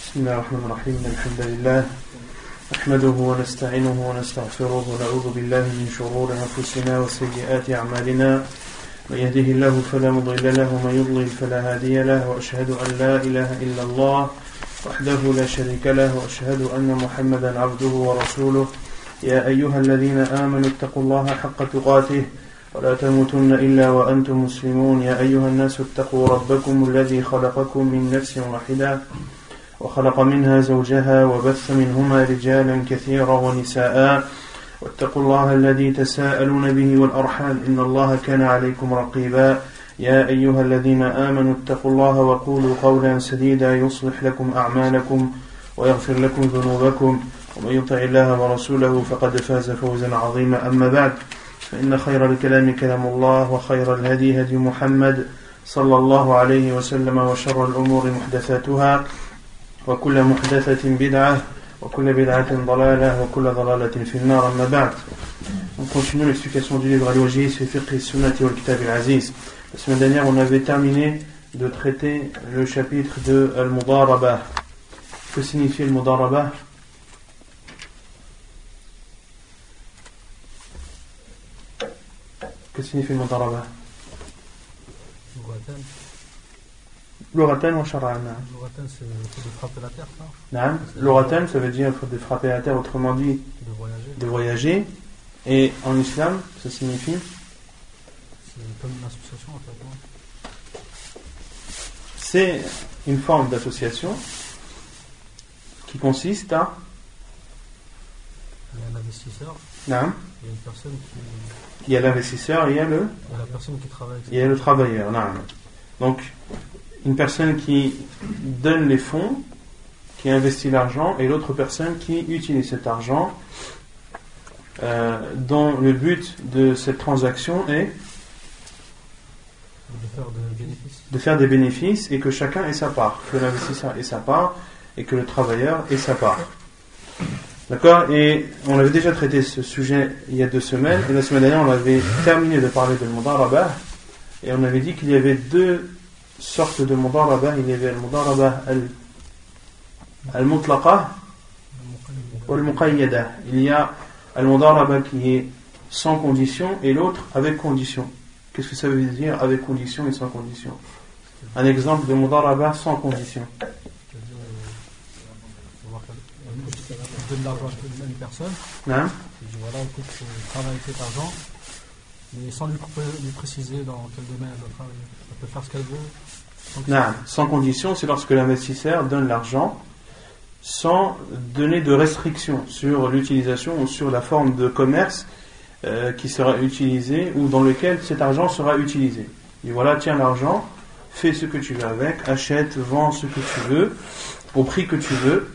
بسم الله الرحمن الرحيم الحمد لله نحمده ونستعينه ونستغفره ونعوذ بالله من شرور أنفسنا وسيئات أعمالنا من يهده الله فلا مضل له ومن يضلل فلا هادي له وأشهد أن لا إله إلا الله وحده لا شريك له وأشهد أن محمدا عبده ورسوله يا أيها الذين آمنوا اتقوا الله حق تقاته ولا تموتن إلا وأنتم مسلمون يا أيها الناس اتقوا ربكم الذي خلقكم من نفس واحدة وخلق منها زوجها وبث منهما رجالا كثيرا ونساء واتقوا الله الذي تساءلون به والأرحام إن الله كان عليكم رقيبا يا أيها الذين آمنوا اتقوا الله وقولوا قولا سديدا يصلح لكم أعمالكم ويغفر لكم ذنوبكم ومن يطع الله ورسوله فقد فاز فوزا عظيما أما بعد فإن خير الكلام كلام الله وخير الهدي هدي محمد صلى الله عليه وسلم وشر الأمور محدثاتها وكل محدثة بدعة وكل بدعة ضلالة وكل ضلالة في النار أما بعد. On continue l'explication du livre Al-Wajiz fi fiqh as-sunnah wal kitab al-aziz. La semaine dernière, on avait terminé de traiter le chapitre de Al-Mudarabah. Que signifie Al-Mudarabah? Que signifie Al-Mudarabah? L'oratan ou Shar'an? L'oratan, c'est de frapper la terre, ça? L'oratan, ça veut dire de frapper la terre, autrement dit de voyager. Et en islam, ça signifie? C'est comme une association en fait. C'est une forme d'association qui consiste à. Il y a un investisseur. Non. Il y a une personne qui. Il y a l'investisseur et il y a le. Il y a la personne qui travaille. Il y a le travailleur. Non. Donc, une personne qui donne les fonds, qui investit l'argent, et l'autre personne qui utilise cet argent, dont le but de cette transaction est de faire des bénéfices et que chacun ait sa part, que l'investisseur ait sa part et que le travailleur ait sa part. D'accord? Et on avait déjà traité ce sujet il y a 2 semaines, et la semaine dernière on avait terminé de parler de Mudarabah, et on avait dit qu'il y avait 2 sortes de Mudarabah. Il y avait Al-Mudarabah Al-Mutlaqa ou Al-Muqayyada. Il y a Al-Mudarabah qui est sans condition et l'autre avec condition. Qu'est-ce que ça veut dire avec condition et sans condition? Un exemple de Mudarabah sans condition. On donne l'argent à une personne. Hein? Il dit voilà, écoute, travaille cet argent, mais sans lui préciser dans quel domaine elle doit travailler. Elle peut faire ce qu'elle veut. Non, sans condition, c'est lorsque l'investisseur donne l'argent sans donner de restrictions sur l'utilisation ou sur la forme de commerce qui sera utilisée ou dans lequel cet argent sera utilisé. Et voilà, tiens l'argent, fais ce que tu veux avec, achète, vends ce que tu veux, au prix que tu veux.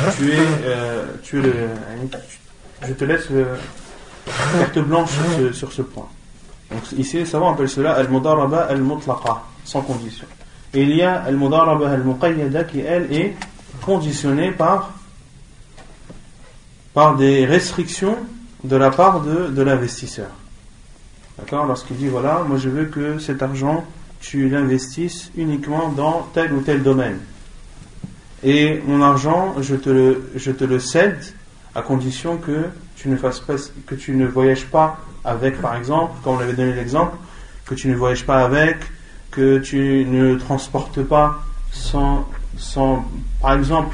Je te laisse carte blanche sur ce point. Donc ici les savants appellent cela Al-Mudarabah Al-Mutlaqa, sans condition. Et il y a Al-Mudarabah Al-Muqayyada qui elle est conditionnée par des restrictions de la part de l'investisseur. D'accord? Lorsqu'il dit voilà, moi je veux que cet argent tu l'investisses uniquement dans tel ou tel domaine. Et mon argent, je te le cède à condition que tu ne fasses pas, que tu ne voyages pas avec, par exemple, comme on avait donné l'exemple, que tu ne voyages pas avec, que tu ne transportes pas sans par exemple,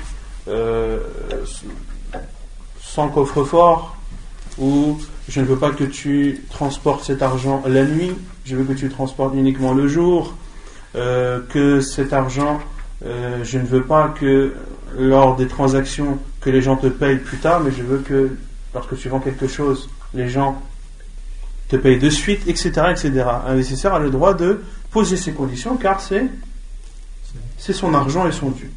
sans coffre-fort, ou je ne veux pas que tu transportes cet argent la nuit, je veux que tu le transportes uniquement le jour, que cet argent je ne veux pas que lors des transactions que les gens te payent plus tard, mais je veux que lorsque tu vends quelque chose, les gens te payent de suite, etc., etc. L'investisseur a le droit de poser ses conditions car c'est son argent et son dû.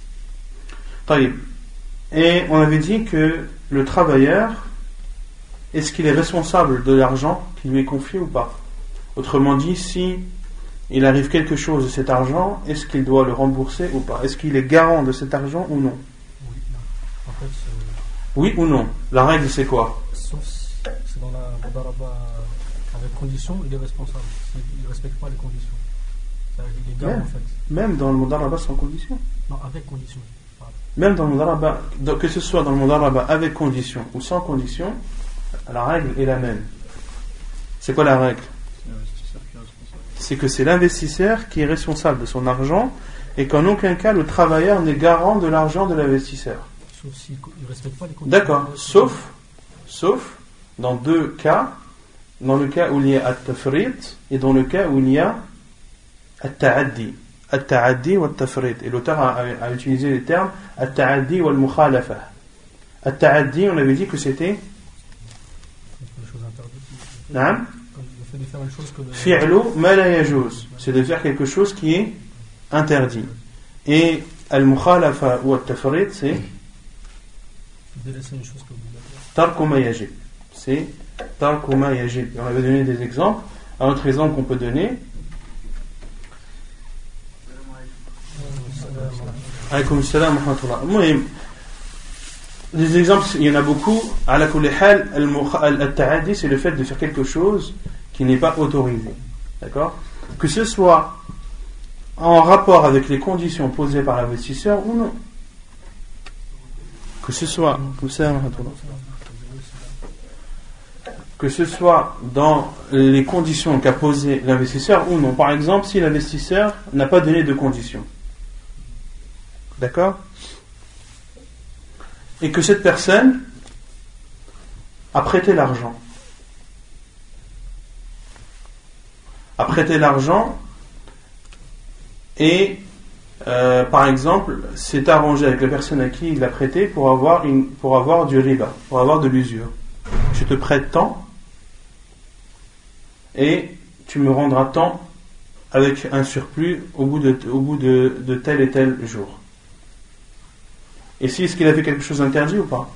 Et on avait dit que le travailleur, est-ce qu'il est responsable de l'argent qui lui est confié ou pas? Autrement dit, si il arrive quelque chose de cet argent, est-ce qu'il doit le rembourser ou pas? Est-ce qu'il est garant de cet argent ou non? Oui, en fait, oui ou non? La règle c'est quoi? Sauf si c'est dans la Mudarabah avec condition, il est responsable. Il ne respecte pas les conditions. Il est garant en fait. Même dans le Mudarabah sans condition? Non, avec condition. Même dans le mudaraba, que ce soit dans le mudaraba avec condition ou sans condition, la règle est la même. C'est quoi la règle? C'est que c'est l'investisseur qui est responsable de son argent et qu'en aucun cas le travailleur n'est garant de l'argent de l'investisseur. Sauf s'il ne respecte pas les conditions. D'accord, sauf dans deux cas, dans le cas où il y a at-tafrit et dans le cas où il y a at-ta'addi. At-ta'addi wa at-tafrit. Et l'auteur a utilisé les termes at-ta'addi wa al-mukhalafa. At-ta'addi, on avait dit que c'était Des choses interdites. Naam? Le fait de faire une chose que Fi'lu ma la yajuz. C'est de faire quelque chose qui est interdit. Et al-mukhalafa ou at-tafrit, c'est délaisser une chose que obligatoire. tarku ma yajib. C'est tarku ma yajib. On avait donné des exemples. Un autre exemple qu'on peut donner. Alaykoum salam wa rahmatullah. Des exemples, il y en a beaucoup. Ala kulli hal, al-ta'addi, c'est le fait de faire quelque chose qui n'est pas autorisé. D'accord? Que ce soit en rapport avec les conditions posées par l'investisseur ou non. Que ce soit dans les conditions qu'a posées l'investisseur ou non. Par exemple, si l'investisseur n'a pas donné de conditions. D'accord? Et que cette personne a prêté l'argent. Et par exemple s'est arrangé avec la personne à qui il l'a prêté pour avoir du riba, pour avoir de l'usure. Je te prête tant et tu me rendras tant avec un surplus au bout de tel et tel jour. Et si est-ce qu'il a fait quelque chose d'interdit ou pas?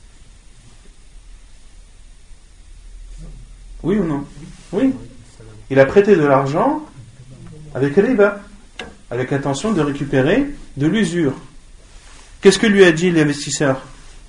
Oui ou non? Oui. Il a prêté de l'argent avec riba, avec l'intention de récupérer de l'usure. Qu'est-ce que lui a dit l'investisseur?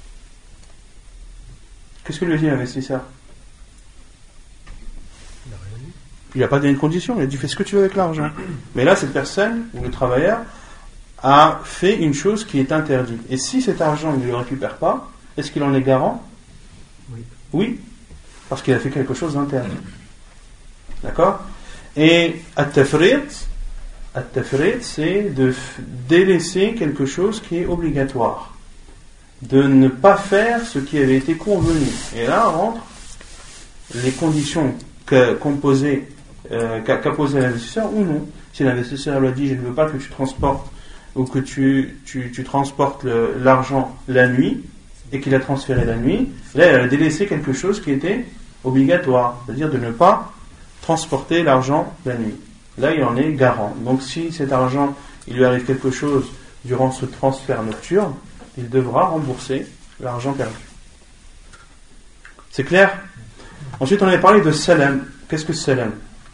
Il n'a pas donné de condition, il a dit fais ce que tu veux avec l'argent. Mais là, cette personne, ou le travailleur, a fait une chose qui est interdite. Et si cet argent il ne le récupère pas, est-ce qu'il en est garant? Oui, parce qu'il a fait quelque chose d'interdit. D'accord? Et at-tafrit, c'est de délaisser quelque chose qui est obligatoire, de ne pas faire ce qui avait été convenu. Et là rentre les conditions qu'a posé l'investisseur ou non. Si l'investisseur lui a dit je ne veux pas que tu transportes ou que tu transportes l'argent la nuit et qu'il a transféré la nuit, là il a délaissé quelque chose qui était obligatoire, c'est-à-dire de ne pas transporter l'argent la nuit. Là il en est garant. Donc si cet argent il lui arrive quelque chose durant ce transfert nocturne, il devra rembourser l'argent perdu. C'est clair? Ensuite on avait parlé de salam. Qu'est-ce que salam?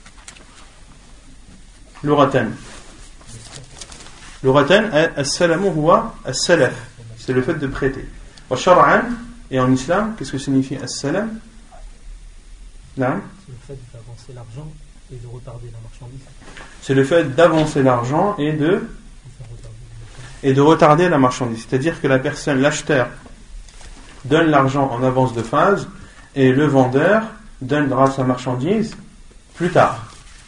Luratan. Luratan, as-salamu huwa as-salaf. C'est le fait de prêter. Wa shar'an, et en islam, qu'est-ce que signifie as-salam? Non? C'est le fait d'avancer l'argent et de retarder la marchandise. C'est le fait d'avancer l'argent et de retarder la marchandise. C'est-à-dire que la personne, l'acheteur, donne l'argent en avance de phase et le vendeur donnera sa marchandise plus tard.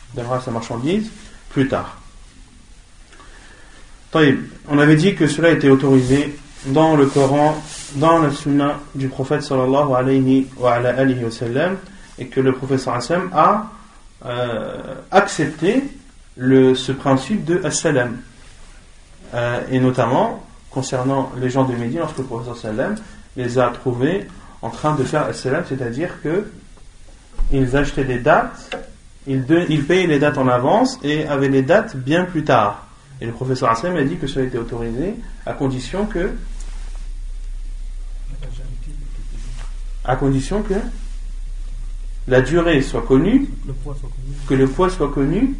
On avait dit que cela était autorisé dans le Coran, dans la Sunna du prophète sallallahu alayhi wa sallam, et que le prophète sallallahu alayhi wa sallam a accepté ce principe de as-salam, et notamment concernant les gens de Médine, lorsque le prophète sallallahu alayhi wa sallam les a trouvés en train de faire as-salam, c'est-à-dire que ils achetaient des dates, ils payaient les dates en avance et avaient les dates bien plus tard. Et le professeur Hassan a dit que cela était autorisé à condition que la durée soit connue, que le poids soit connu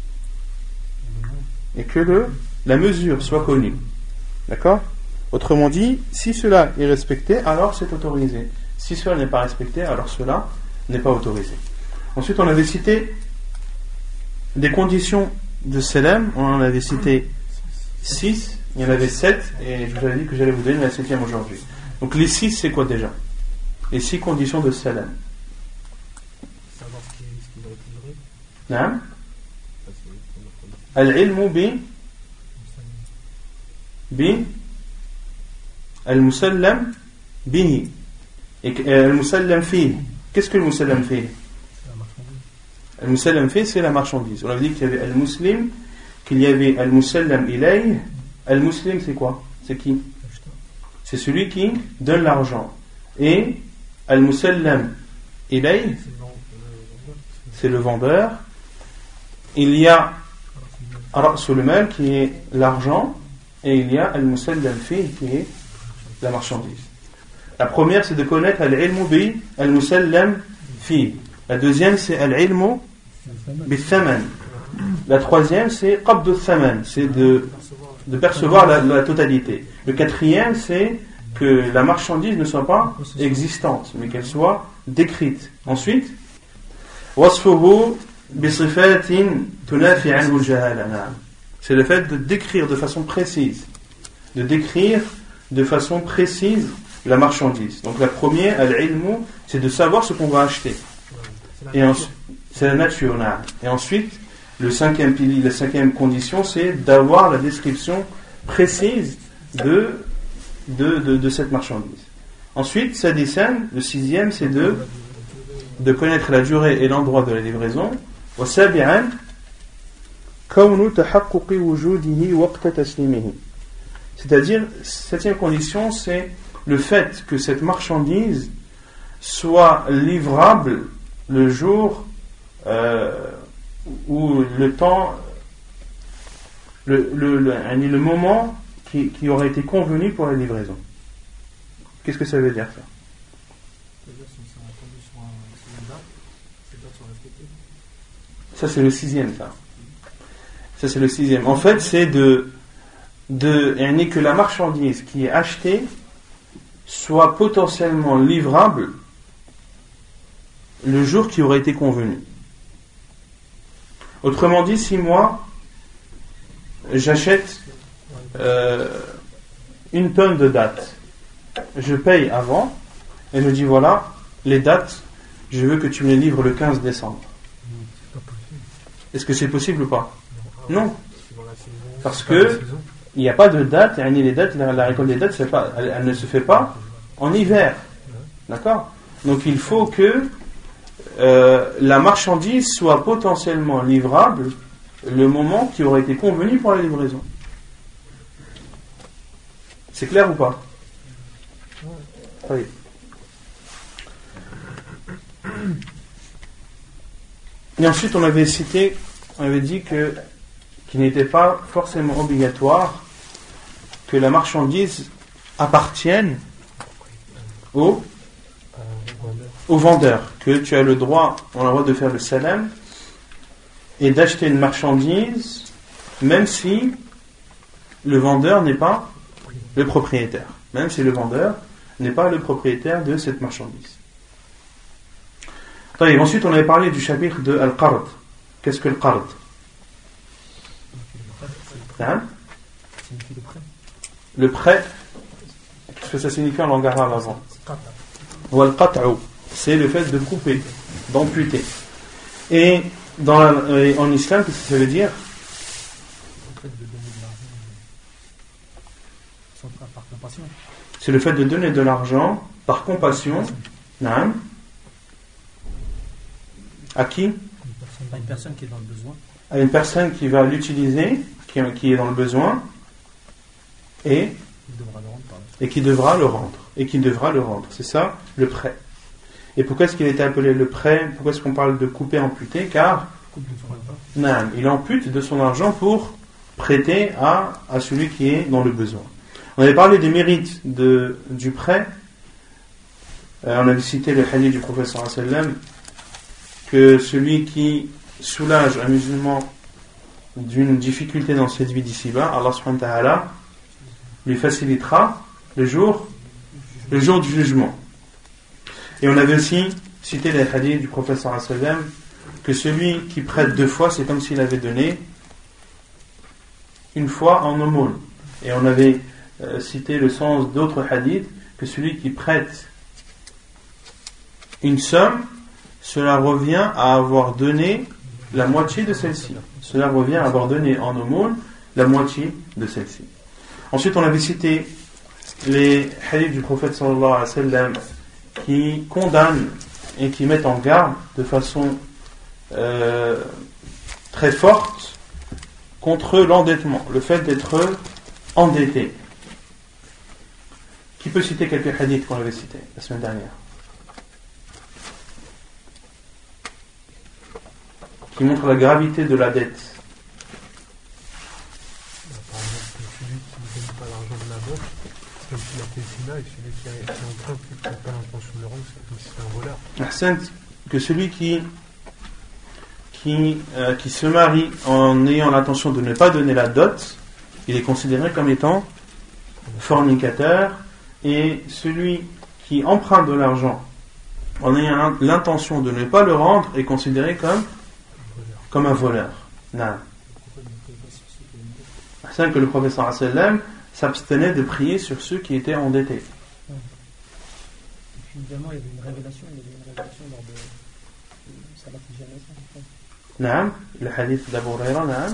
et que la mesure soit connue. D'accord? Autrement dit, si cela est respecté, alors c'est autorisé. Si cela n'est pas respecté, alors cela n'est pas autorisé. Ensuite, on avait cité des conditions de salam, on en avait cité 6, Il y en avait 7 et je vous avais dit que j'allais vous donner la 7e aujourd'hui. Donc les 6 c'est quoi déjà? Les 6 conditions de salam. Savoir ce qui va être livré. Naam. Al-ilmu bi al-musallam bihi. Et al-musallam fihi. Qu'est-ce que le musallam fihi? C'est la marchandise. Al-musallam fihi, c'est la marchandise. On avait dit qu'il y avait al-muslim, qu'il y avait al-musallam ilayh. Al-muslim, c'est quoi? C'est qui? C'est celui qui donne l'argent. Et al-musallam ilayh, c'est le vendeur. Il y a ra'sul mal qui est l'argent, et il y a al-musallam fihi qui est la marchandise. La première, c'est de connaître al-ilmu bi al-musallam fihi. La deuxième, c'est al-ilmu bi thaman. La troisième, c'est qabd al-thaman, c'est de percevoir la totalité. Le quatrième, c'est que la marchandise ne soit pas existante, mais qu'elle soit décrite. Ensuite, wasfuhu bi sifatin tunafi anhu al-jahala. C'est le fait de décrire de façon précise. De décrire de façon précise la marchandise. Donc la première, al-ilmu, c'est de savoir ce qu'on va acheter. Et ensuite, c'est la nature. Et ensuite, le cinquième pilier, la cinquième condition, c'est d'avoir la description précise de cette marchandise. Ensuite, sadisan, le sixième, c'est de connaître la durée et l'endroit de la livraison. Wa sabi'an, kawnu tahaqquqi wujudihi waqta taslimihi. C'est-à-dire, septième condition, c'est le fait que cette marchandise soit livrable le jour ou le temps, le moment qui aurait été convenu pour la livraison. Qu'est-ce que ça veut dire ça? C'est-à-dire si c'est entendu sur une date, ces dates sont respectées. Ça c'est le sixième, ça. Ça c'est le sixième. En fait, c'est que la marchandise qui est achetée soit potentiellement livrable le jour qui aurait été convenu. Autrement dit, si moi j'achète une tonne de dattes, je paye avant et je dis voilà, les dates, je veux que tu me les livres le 15 décembre. Est-ce que c'est possible ou pas? Non. Parce que il n'y a pas de date, et les dates, la récolte des dates, elle ne se fait pas en hiver. D'accord? Donc il faut que la marchandise soit potentiellement livrable le moment qui aurait été convenu pour la livraison. C'est clair ou pas? Oui. Et ensuite on avait dit qu'il n'était pas forcément obligatoire que la marchandise appartienne au vendeur, que tu as le droit, on a le droit de faire le salam et d'acheter une marchandise même si le vendeur n'est pas le propriétaire, même si le vendeur n'est pas le propriétaire de cette marchandise. Ensuite on avait parlé du chapitre de Al-Qard. Qu'est-ce que le Qard? Le prêt, qu'est-ce que ça signifie en langue arabe avant? Wal-qat'u, c'est le fait de couper, d'amputer. Et en islam, qu'est-ce que ça veut dire? C'est le fait de donner de l'argent par compassion. À qui? À une personne qui est dans le besoin. À une personne qui va l'utiliser, qui est dans le besoin, et qui devra le rendre. C'est ça, le prêt. Et pourquoi est-ce qu'il a été appelé le prêt? Pourquoi est-ce qu'on parle de couper, amputer? Car il ampute de son argent pour prêter à celui qui est dans le besoin. On avait parlé des mérites du prêt. On avait cité le hadith du prophète sallallahu alayhi wa sallam, que celui qui soulage un musulman d'une difficulté dans cette vie d'ici-bas, Allah subhanahu wa ta'ala lui facilitera le jour du jugement. Et on avait aussi cité les hadiths du prophète sallallahu alayhi wa sallam, que celui qui prête 2 fois, c'est comme s'il avait donné une fois en aumône. Et on avait cité le sens d'autres hadiths, que celui qui prête une somme, cela revient à avoir donné la moitié de celle-ci. Cela revient à avoir donné en aumône la moitié de celle-ci. Ensuite, on avait cité les hadiths du prophète sallallahu alayhi wa sallam qui condamnent et qui mettent en garde de façon très forte contre l'endettement, le fait d'être endetté. Qui peut citer quelques hadiths qu'on avait cités la semaine dernière, qui montrent la gravité de la dette? Par exemple, celui qui ne donne pas l'argent de la banque, c'est comme s'il a fait le zina, et celui qui emprunte et qui n'a pas l'intention de le rendre, c'est comme si c'est un voleur. Ahsan, que celui qui se marie en ayant l'intention de ne pas donner la dot, il est considéré comme étant fornicateur, et celui qui emprunte de l'argent en ayant l'intention de ne pas le rendre est considéré comme un voleur. Non. Ahsan, que le prophète sallallahu alayhi wa sallam s'abstenait de prier sur ceux qui étaient endettés. Et puis évidemment, il y avait une révélation lors de Salat al-Janaza. Naam, le hadith d'Abu Huraira, naam.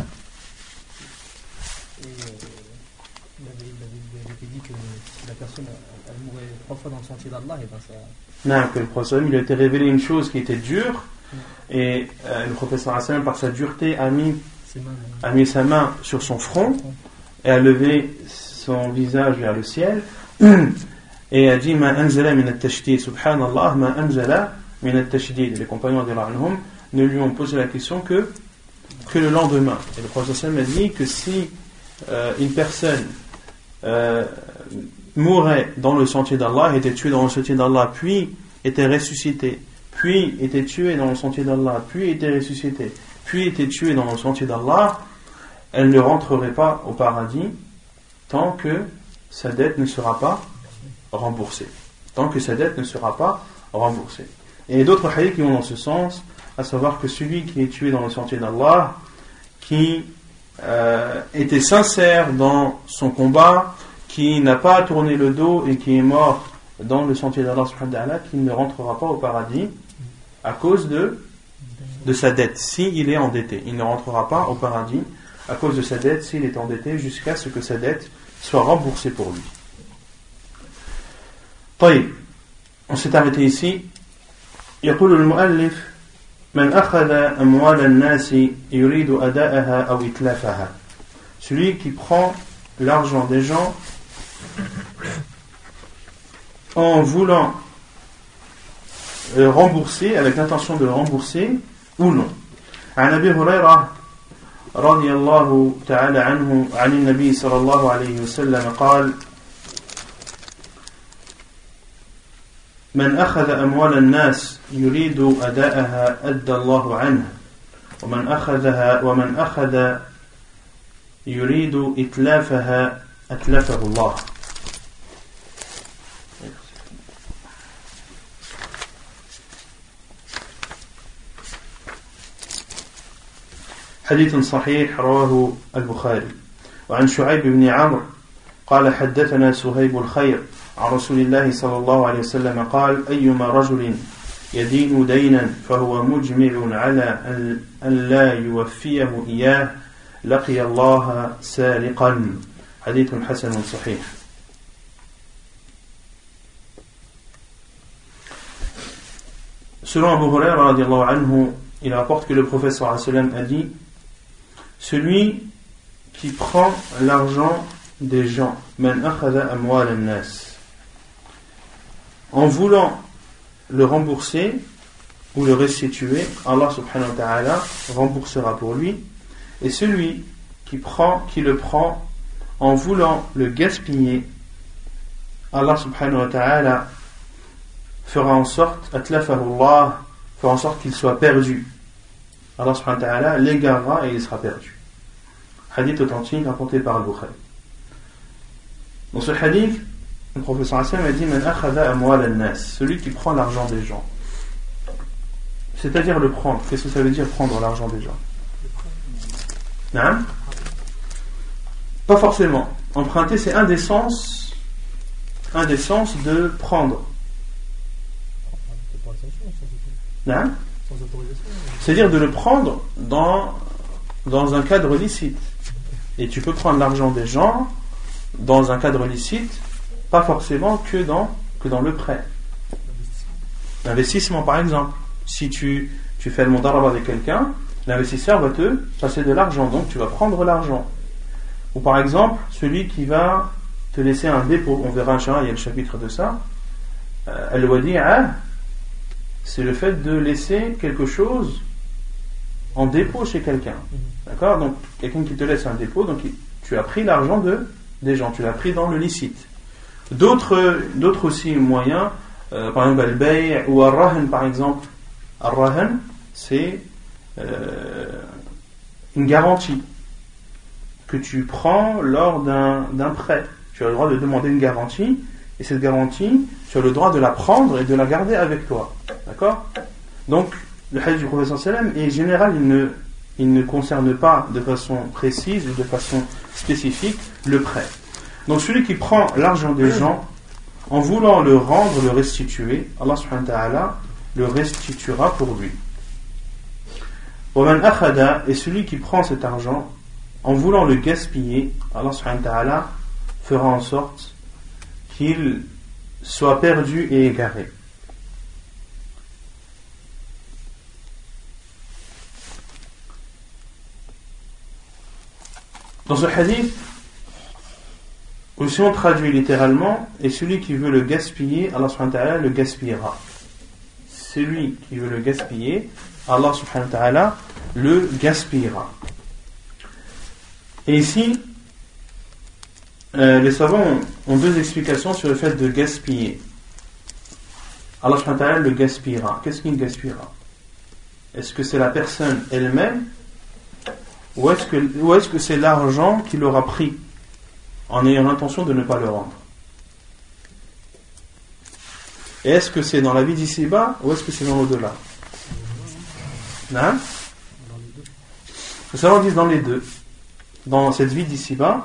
Et il avait dit que si la personne elle mourait 3 fois dans le sentier d'Allah, et ben ça. Non, que le prophète, il a été révélé une chose qui était dure, et le prophète sallallahu alayhi wa sallam, par sa dureté, a mis sa main sur son front et a levé son visage vers le ciel et a dit ma anzala min at-tashdid, subhanallah, ma anzala min at-tashdid. Les compagnons anhum ne lui ont posé la question que le lendemain. Et le prophète sallallahu alayhi wa sallam a dit que si une personne mourait dans le sentier d'Allah, était tuée dans le sentier d'Allah, puis était ressuscité, puis était tuée dans le sentier d'Allah, puis était ressuscité, puis était tuée dans le sentier d'Allah, elle ne rentrerait pas au paradis tant que sa dette ne sera pas remboursée. Tant que sa dette ne sera pas remboursée. Et d'autres hadiths qui vont dans ce sens, à savoir que celui qui est tué dans le sentier d'Allah, qui était sincère dans son combat, qui n'a pas tourné le dos et qui est mort dans le sentier d'Allah subhanahu wa ta'ala, qu'il ne rentrera pas au paradis à cause de sa dette, s'il est endetté. Il ne rentrera pas au paradis à cause de sa dette s'il est endetté jusqu'à ce que sa dette soit remboursée pour lui. طيب, on s'est arrêté ici. يقول المؤلف من أخذ أموال الناس يريد أداءها أو إتلافها. Celui qui prend l'argent des gens en voulant rembourser, avec l'intention de le rembourser ou non. عن أبي هريرة رضي الله تعالى عنه عن النبي صلى الله عليه وسلم قال من أخذ أموال الناس يريد أداءها أدى الله عنه ومن أخذ يريد إتلافها أتلفه الله. حديث صحيح رواه البخاري. وعن شعيب بن عمرو قال حدثنا سهيب الخير عن رسول الله صلى الله عليه وسلم قال أيما رجل يدين دينا فهو مجمع على أن لا يوفيه إياه لقي الله سارقا. حديث حسن صحيح. Selon Abu Huraira radiallahu anhu, il rapporte que le prophète sallallahu alayhi wa sallam a dit: celui qui prend l'argent des gens, man akhadha amwal an-nas, en voulant le rembourser ou le restituer, Allah subhanahu wa ta'ala remboursera pour lui. Et celui qui le prend en voulant le gaspiller, Allah subhanahu wa ta'ala fera en sorte qu'il soit perdu. Allah subhanahu wa ta'ala l'égarera et il sera perdu. Hadith authentique rapporté par Al-Bukhari. Dans ce hadith, le prophète sallallahu alayhi wa sallam a dit: Man akhadha amwal an-nas, celui qui prend l'argent des gens. C'est-à-dire le prendre. Qu'est-ce que ça veut dire prendre l'argent des gens? Non? Pas forcément. emprunter, c'est un des sens de prendre. Hein? Sans autorisation. C'est-à-dire de le prendre dans un cadre licite. Et tu peux prendre l'argent des gens dans un cadre licite, pas forcément que dans le prêt. L'investissement, par exemple. Si tu fais le mudaraba avec quelqu'un, l'investisseur va te passer de l'argent, donc tu vas prendre l'argent. Ou par exemple, celui qui va te laisser un dépôt, on verra inchallah, il y a le chapitre de ça. Al-wadi'a, c'est le fait de laisser quelque chose en dépôt chez quelqu'un. D'accord? Donc, quelqu'un qui te laisse un dépôt, donc tu as pris l'argent des gens, tu l'as pris dans le licite. D'autres aussi moyens, par exemple, al-bay' ou al-rahan, par exemple. Al-rahan, c'est une garantie que tu prends lors d'un prêt. Tu as le droit de demander une garantie, et cette garantie, tu as le droit de la prendre et de la garder avec toi. D'accord? Donc, le hadith du prophète sallallahu alayhi wa sallam est général, il ne concerne pas de façon précise ou de façon spécifique le prêt. Donc, celui qui prend l'argent des gens, en voulant le rendre, le restituer, Allah subhanahu wa ta'ala le restituera pour lui. وَمَنْ أَخَذَ, et celui qui prend cet argent, en voulant le gaspiller, Allah subhanahu wa ta'ala fera en sorte qu'il soit perdu et égaré. Dans ce hadith, ou si on traduit littéralement, et celui qui veut le gaspiller, Allah subhanahu wa ta'ala le gaspillera. Celui qui veut le gaspiller, Allah subhanahu wa ta'ala le gaspillera. Et ici, les savants ont deux explications sur le fait de gaspiller. Allah subhanahu wa ta'ala le gaspillera. Qu'est-ce qu'il gaspillera? Est-ce que c'est la personne elle-même, ou est-ce que c'est l'argent qu'il aura pris en ayant l'intention de ne pas le rendre? Et est-ce que c'est dans la vie d'ici-bas ou est-ce que c'est dans l'au-delà? Non? Les savants disent dans les deux. Dans cette vie d'ici-bas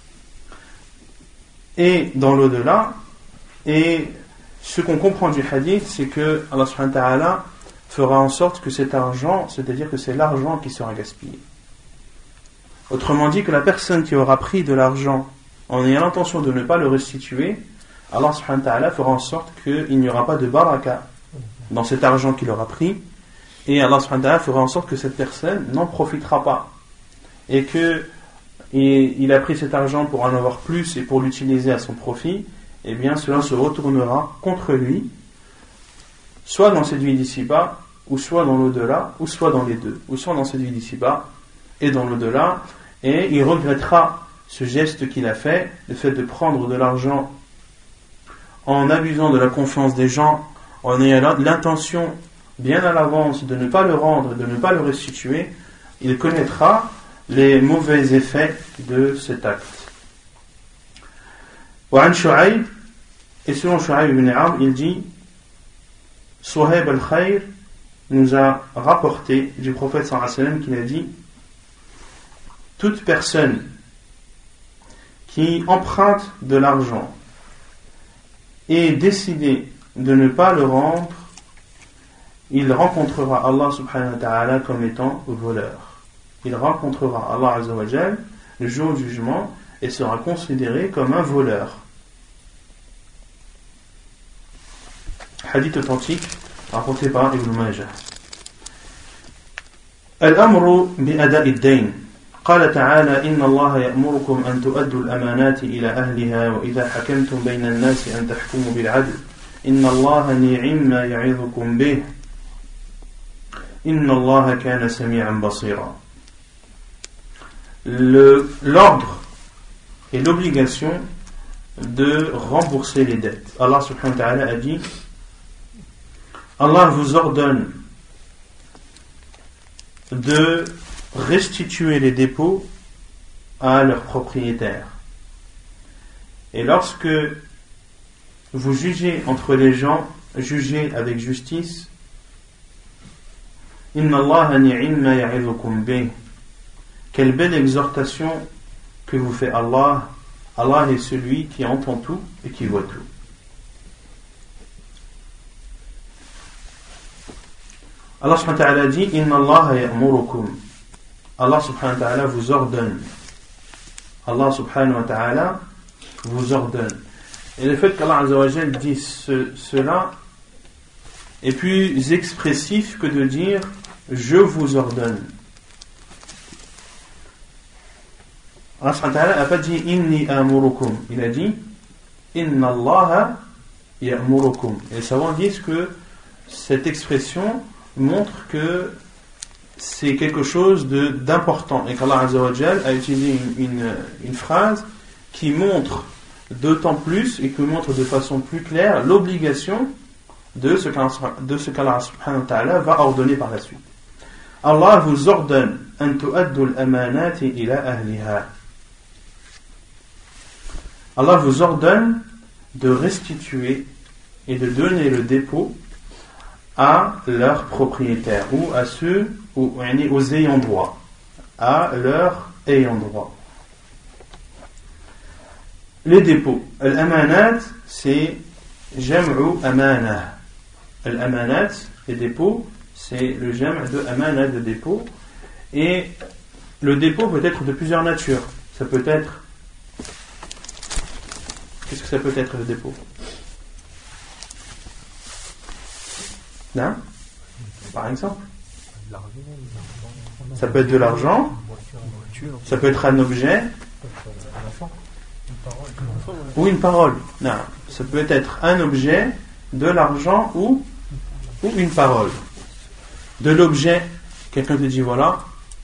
et dans l'au-delà. Et ce qu'on comprend du hadith, c'est que Allah subhanahu wa ta'ala fera en sorte que cet argent, c'est-à-dire que c'est l'argent qui sera gaspillé. Autrement dit, que la personne qui aura pris de l'argent en ayant l'intention de ne pas le restituer, Allah subhanahu wa ta'ala fera en sorte qu'il n'y aura pas de baraka dans cet argent qu'il aura pris, et Allah subhanahu wa ta'ala fera en sorte que cette personne n'en profitera pas, et que il a pris cet argent pour en avoir plus et pour l'utiliser à son profit, et bien cela se retournera contre lui, soit dans cette vie d'ici-bas, ou soit dans l'au-delà, ou soit dans les deux, ou soit dans cette vie d'ici-bas et dans l'au-delà, et il regrettera ce geste qu'il a fait, le fait de prendre de l'argent en abusant de la confiance des gens, en ayant l'intention bien à l'avance de ne pas le rendre, de ne pas le restituer, il connaîtra les mauvais effets de cet acte. وعن شعيب, et selon Shu'aib ibn Amr, il dit, Suhaib al-Khayr nous a rapporté du prophète sallallahu alayhi wa sallam qu'il a dit, toute personne qui emprunte de l'argent et décide de ne pas le rendre, il rencontrera Allah subhanahu wa ta'ala comme étant voleur. Il rencontrera Allah azza wa jal le jour du jugement et sera considéré comme un voleur. Hadith authentique rapporté par Ibn Majah. Al-amru bi-ada'i ad-dayn. قال تعالى إن الله يأمركم أن تؤدوا الأمانات إلى أهلها وإذا حكمتم بين الناس أن تحكموا بالعدل إن الله نعم ما يعظكم به إن الله كان سميعا بصيرا. L'ordre et l'obligation de rembourser les dettes. Allah subhanahu wa ta'ala a dit, Allah vous ordonne de restituer les dépôts à leurs propriétaires. Et lorsque vous jugez entre les gens, jugez avec justice. Inna Allah ni'ma ya'idukum bih. Quelle belle exhortation que vous fait Allah Allah est celui qui entend tout et qui voit tout. Allah subhanahu wa ta'ala dit Inna Allah ya'murukum. Allah subhanahu wa ta'ala vous ordonne. Allah subhanahu wa ta'ala vous ordonne. Et le fait qu'Allah azza wa jal dise cela est plus expressif que de dire je vous ordonne. Allah subhanahu wa ta'ala n'a pas dit inni amurukum, il a dit inna Allah ya'murukum. Et les savants disent que cette expression montre que c'est quelque chose d'important et qu'Allah azza wa jal a utilisé une phrase qui montre d'autant plus et qui montre de façon plus claire l'obligation de ce qu'Allah subhanahu wa ta'ala va ordonner par la suite. Allah vous ordonne an tu'addu al-amanati ila ahliha. Allah vous ordonne de restituer et de donner le dépôt à leurs propriétaires ou à ceux aux ayants droit, à leurs ayants droit. Les dépôts, al-amanat, c'est jam'u amana. Al-amanat, les dépôts, c'est le jam' de amana, de dépôt. Et le dépôt peut être de plusieurs natures. Ça peut être... Qu'est-ce que ça peut être le dépôt? Non? Par exemple, ça peut être de l'argent, ça peut être un objet ou une parole. Non, ça peut être un objet, de l'argent ou une parole. De l'objet, quelqu'un te dit voilà,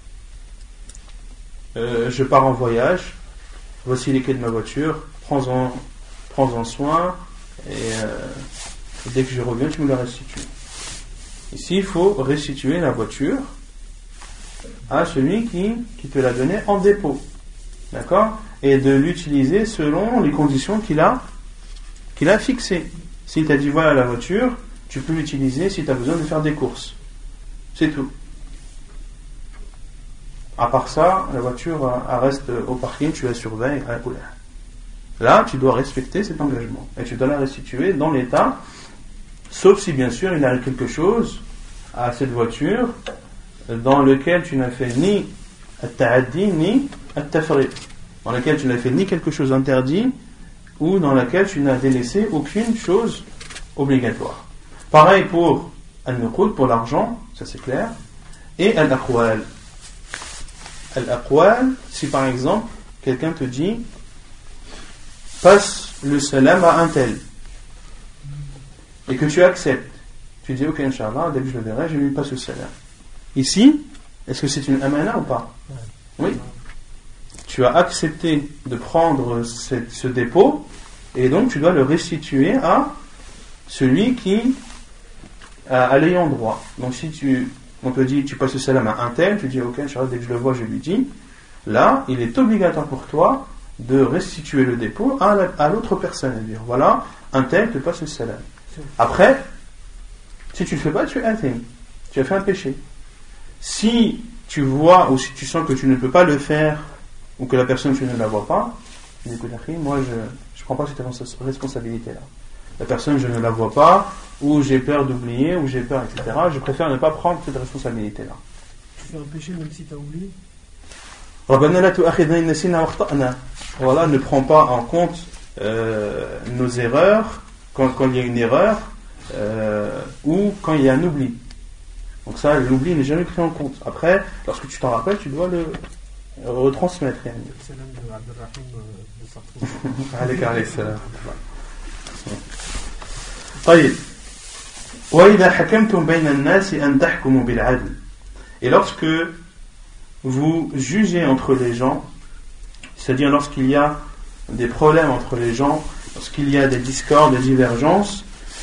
je pars en voyage, voici les clés de ma voiture, prends-en soin et dès que je reviens tu me la restitues. Ici il faut restituer la voiture à celui qui te l'a donnée en dépôt, d'accord, et de l'utiliser selon les conditions qu'il a fixées. S'il t'a dit voilà la voiture, tu peux l'utiliser si tu as besoin de faire des courses, c'est tout. À part ça, la voiture elle reste au parking, tu la surveilles. Là, tu dois respecter cet engagement et tu dois la restituer dans l'état, sauf si bien sûr il arrive quelque chose à cette voiture dans lequel tu n'as fait ni at-ta'addi ni at-tafriq, dans lequel tu n'as fait ni quelque chose d'interdit ou dans laquelle tu n'as délaissé aucune chose obligatoire. Pareil pour al-nuqud, pour l'argent, ça c'est clair, et al-aqwal. Al-aqwal, si par exemple quelqu'un te dit passe le salam à un tel et que tu acceptes, tu dis ok Inch'Allah, dès que je le verrai, je lui passe le salam. Ici, est-ce que c'est une amana ou pas? Oui. Tu as accepté de prendre ce dépôt et donc tu dois le restituer à celui qui a l'ayant droit. Donc si on te dit tu passes le salam à un tel, tu dis ok Inch'Allah, dès que je le vois je lui dis, là il est obligatoire pour toi de restituer le dépôt à l'autre personne et dire voilà, un tel te passe le salam. Après, si tu ne le fais pas, tu es athim, tu as fait un péché. Si tu vois ou si tu sens que tu ne peux pas le faire ou que la personne tu ne la vois pas, tu dis écoute, moi je ne prends pas cette responsabilité là. La personne je ne la vois pas, ou j'ai peur d'oublier, ou j'ai peur, etc. Je préfère ne pas prendre cette responsabilité là. Tu fais un péché même si tu as oublié. Voilà, ne prend pas en compte nos erreurs quand il y a une erreur ou quand il y a un oubli. Donc ça, l'oubli n'est jamais pris en compte. Après, lorsque tu t'en rappelles, tu dois le retransmettre. Et lorsque vous jugez entre les gens, c'est-à-dire lorsqu'il y a des problèmes entre les gens, lorsqu'il y a des discordes, des divergences,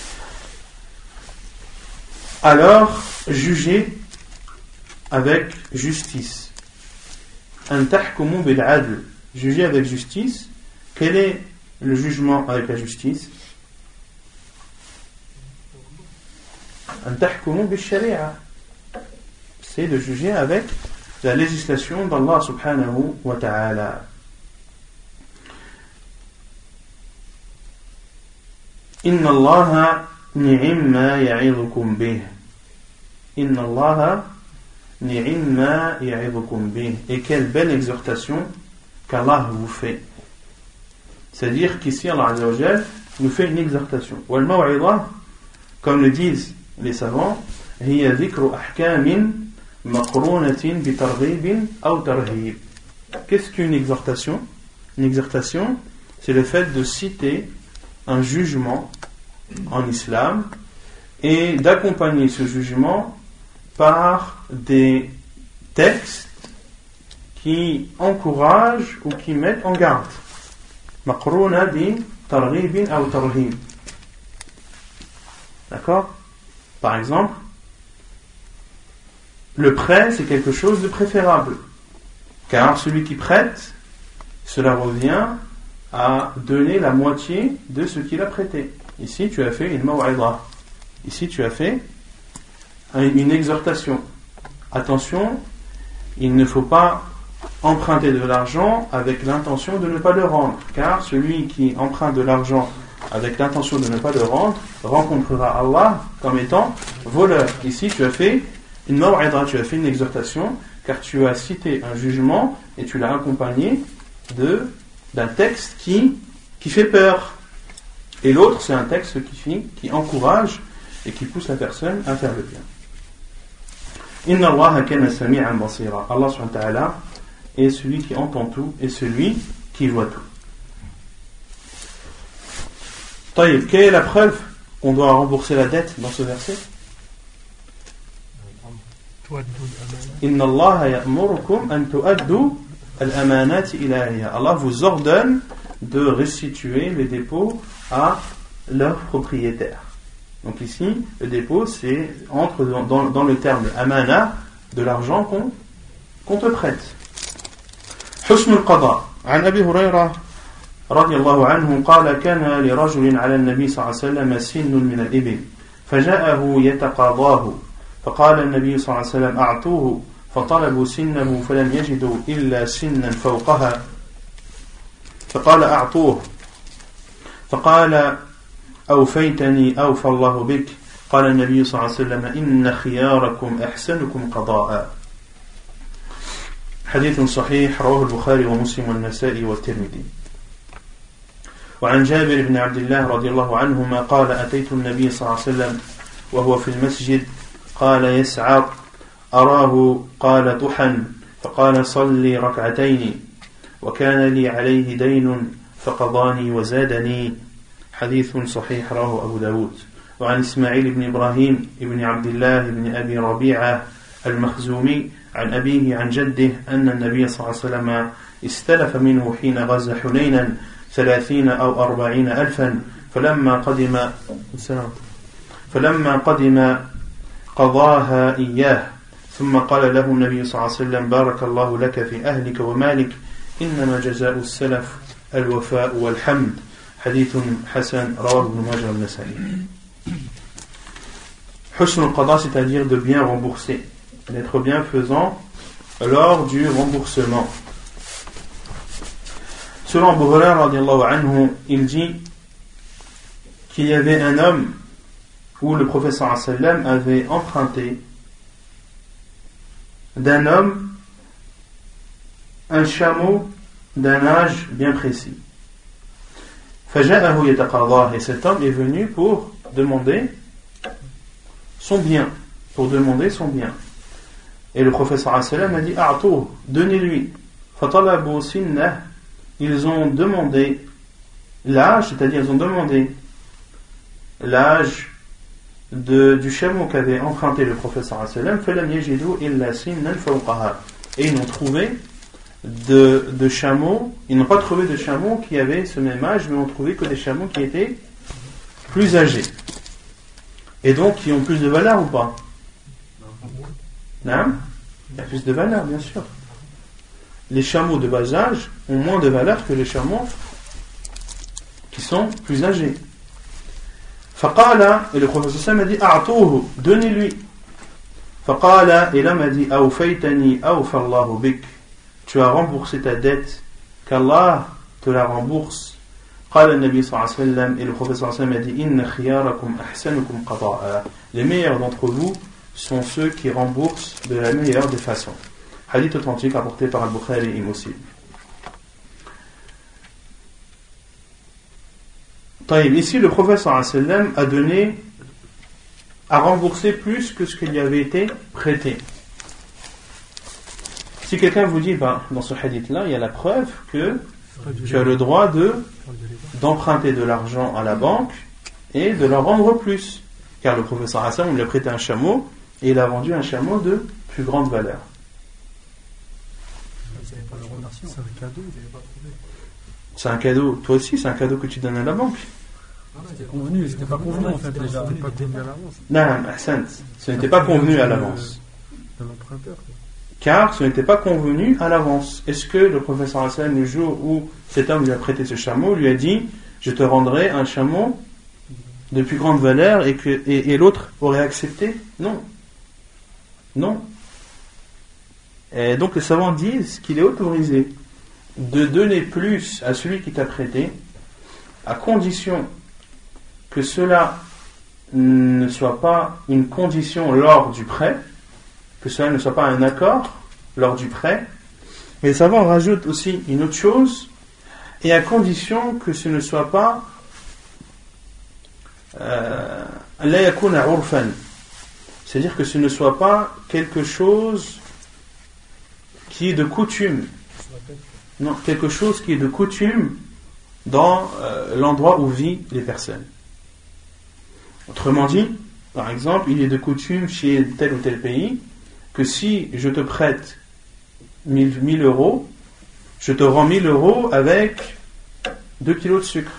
alors jugez avec justice. An tahkumu bil adl. Jugez avec justice. Quel est le jugement avec la justice? An tahkumu bil sharia. C'est de juger avec la législation d'Allah subhanahu wa ta'ala. Inna Allaha ni'imma ya'idukum bih. Inna Allaha ni'imma ya'idukum bih. Et quelle belle exhortation qu'Allah vous fait. C'est-à-dire qu'ici Allah Azza wa Jal nous fait une exhortation. Wal maw'idha, comme le disent les savants, hiya dhikru ahkamin maqrunatin bi targhibin aw tarhib. Qu'est-ce qu'une exhortation? Une exhortation, c'est le fait de citer un jugement en islam et d'accompagner ce jugement par des textes qui encouragent ou qui mettent en garde. Maqrouna bi targhibin aw tarhib. D'accord? Par exemple, le prêt, c'est quelque chose de préférable. Car celui qui prête, cela revient à donner la moitié de ce qu'il a prêté. Ici, tu as fait une maw'idha. Ici, tu as fait une exhortation. Attention, il ne faut pas emprunter de l'argent avec l'intention de ne pas le rendre. Car celui qui emprunte de l'argent avec l'intention de ne pas le rendre rencontrera Allah comme étant voleur. Ici, tu as fait une maw'idha, tu as fait une exhortation, car tu as cité un jugement et tu l'as accompagné d'un texte qui fait peur. Et l'autre, c'est un texte qui encourage et qui pousse la personne à faire le bien. Inna Allaha kana sami'an basira. Allah subhanahu wa ta'ala est celui qui entend tout et celui qui voit tout. Taïb, quelle est la preuve qu'on doit rembourser la dette dans ce verset? Inna Allaha ya'murukum an tu'addu al-amanati ila ahliha. Allah vous ordonne de restituer les dépôts à leurs propriétaires. Donc ici, le dépôt, entre dans le terme amana de l'argent qu'on te prête. حسن القضاء عن أبي هريرة رضي الله عنه قال كان لرجل على النبي صلى الله عليه وسلم سن من الإبل فجاءه يتقاضاه فقال النبي صلى الله عليه وسلم أعطوه فطلبوا سنه فلم يجدوا إلا سنا فوقها فقال أعطوه فقال أوفيتني أوفى الله بك قال النبي صلى الله عليه وسلم إن خياركم أحسنكم قضاء. حديث صحيح رواه البخاري ومسلم والنسائي والترمذي. وعن جابر بن عبد الله رضي الله عنهما قال أتيت النبي صلى الله عليه وسلم وهو في المسجد قال يسعر أراه قال طحن فقال صلي ركعتين وكان لي عليه دين فقضاني وزادني. حديث صحيح رواه أبو داود. وعن إسماعيل بن إبراهيم بن عبد الله بن أبي ربيعة المخزومي عن أبيه عن جده أن النبي صلى الله عليه وسلم استلف منه حين غزا حنينا 30 أو 40 ألفا فلما قدم قضاها إياه ثم قال له النبي صلى الله عليه وسلم بارك الله لك في أهلك ومالك إنما جزاء السلف الوفاء والحمد. حديث حسن رواه ابن ماجه والنسائي. حسن القضاء, c'est-à-dire de bien rembourser, d'être bienfaisant lors du remboursement. Selon Abu Hurayra radiyallahu anhu, il dit qu'il y avait un homme où le prophète sallallahu alayhi wa sallam avait emprunté d'un homme un chameau d'un âge bien précis. فجاءه يتقاضاه, et cet homme est venu pour demander son bien, et le prophète sallallahu alayhi wa sallam a dit a'tuh, donnez-lui. فطلبوا سنه, ils ont demandé l'âge, c'est-à-dire ils ont demandé l'âge du chameau qu'avait emprunté le prophète sallallahu alayhi wa sallam. فلم يجدوا إلا سنا فوقها, et ils n'ont trouvé de chameaux, ils n'ont pas trouvé de chameaux qui avaient ce même âge, mais ont trouvé que des chameaux qui étaient plus âgés, et donc qui ont plus de valeur ou pas? Non? Il y a plus de valeur, bien sûr. Les chameaux de bas âge ont moins de valeur que les chameaux qui sont plus âgés. Faqala, et le prophète m'a dit a'tuhu, donnez-lui. Faqala, et l'homme a dit awfaytani awfa Allahu bik, tu as remboursé ta dette, qu'Allah te la rembourse. قال النبي صلى الله عليه وسلم, et le prophète صلى الله عليه وسلم a dit إن خياركم أحسنكم قضاء. Les meilleurs d'entre vous sont ceux qui remboursent de la meilleure des façons. Hadith authentique apporté par Al-Bukhari et Muslim. Ici, le prophète sallallahu alayhi wa sallam a donné, a remboursé plus que ce qui lui avait été prêté. Si quelqu'un vous dit, dans ce hadith-là, il y a la preuve que tu as le droit d'emprunter de l'argent à la banque et de leur rendre plus. Car le prophète sallallahu alayhi wa sallam, il a prêté un chameau et il a vendu un chameau de plus grande valeur. C'est un cadeau, vous n'avez pas trouvé. C'est un cadeau, toi aussi, c'est un cadeau que tu donnes à la banque. C'était convenu, c'était pas convenu en fait déjà. C'était pas convenu à l'avance. Non, Hassan, ce n'était pas convenu à l'avance. De l'emprunteur. Car ce n'était pas convenu à l'avance. Est-ce que le professeur Hassan, le jour où cet homme lui a prêté ce chameau, lui a dit je te rendrai un chameau de plus grande valeur et l'autre aurait accepté? Non. Non. Et donc les savants disent qu'il est autorisé de donner plus à celui qui t'a prêté, à condition que cela ne soit pas une condition lors du prêt, que cela ne soit pas un accord lors du prêt. Mais les savants rajoutent aussi une autre chose, et à condition que ce ne soit pas la yakuna urfan, c'est-à-dire que ce ne soit pas quelque chose qui est de coutume. Non, quelque chose qui est de coutume dans l'endroit où vivent les personnes. Autrement dit, par exemple, il est de coutume chez tel ou tel pays que si je te prête 1000 euros, je te rends 1000 euros avec 2 kilos de sucre.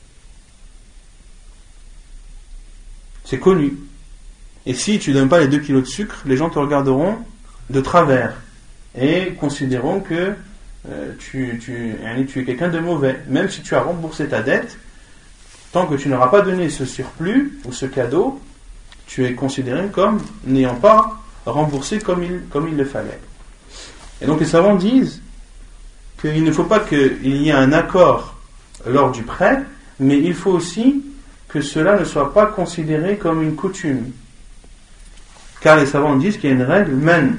C'est connu. Et si tu ne donnes pas les 2 kilos de sucre, les gens te regarderont de travers et considéreront que tu es quelqu'un de mauvais. Même si tu as remboursé ta dette, tant que tu n'auras pas donné ce surplus ou ce cadeau, tu es considéré comme n'ayant pas remboursé comme il le fallait. Et donc les savants disent qu'il ne faut pas qu'il y ait un accord lors du prêt, mais il faut aussi que cela ne soit pas considéré comme une coutume. Car les savants disent qu'il y a une règle, man.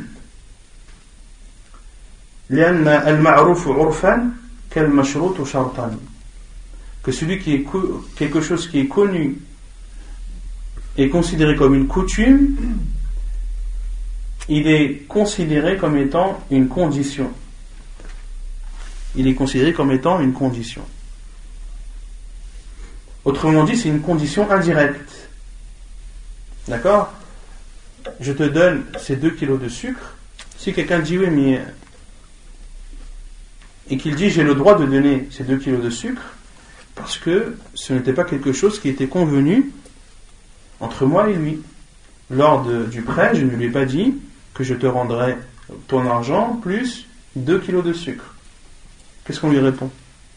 لأن المعروف عرفا كالمشروط شرطا, que celui qui est quelque chose qui est connu est considéré comme une coutume, il est considéré comme étant une condition. Il est considéré comme étant une condition. Autrement dit, c'est une condition indirecte. D'accord? Je te donne ces 2 kilos de sucre. Si quelqu'un dit oui, mais et qu'il dit j'ai le droit de donner ces 2 kilos de sucre parce que ce n'était pas quelque chose qui était convenu entre moi et lui. Lors du prêt, je ne lui ai pas dit que je te rendrai ton argent plus 2 kilos de sucre. Qu'est-ce qu'on lui répond?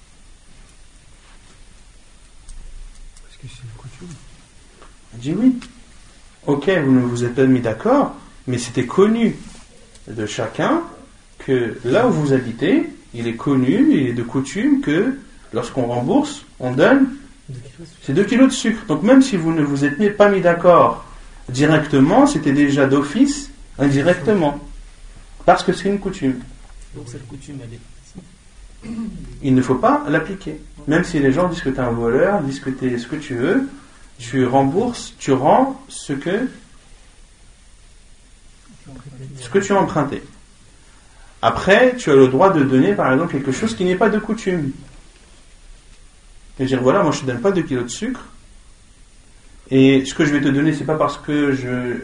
Parce que c'est une coutume. On dit oui. Ok, vous ne vous êtes pas mis d'accord, mais c'était connu de chacun que là où vous habitez, il est connu, il est de coutume que lorsqu'on rembourse, on donne ces 2 kilos de sucre. Donc même si vous ne vous êtes pas mis d'accord directement, c'était déjà d'office, indirectement. Parce que c'est une coutume. Donc cette coutume, elle est... Il ne faut pas l'appliquer. Même si les gens disent que tu es un voleur, disent que tu es ce que tu veux, tu rembourses, tu rends ce que tu as emprunté. Après, tu as le droit de donner, par exemple, quelque chose qui n'est pas de coutume. Et dire, voilà, moi je ne te donne pas 2 kilos de sucre, et ce que je vais te donner, c'est pas parce que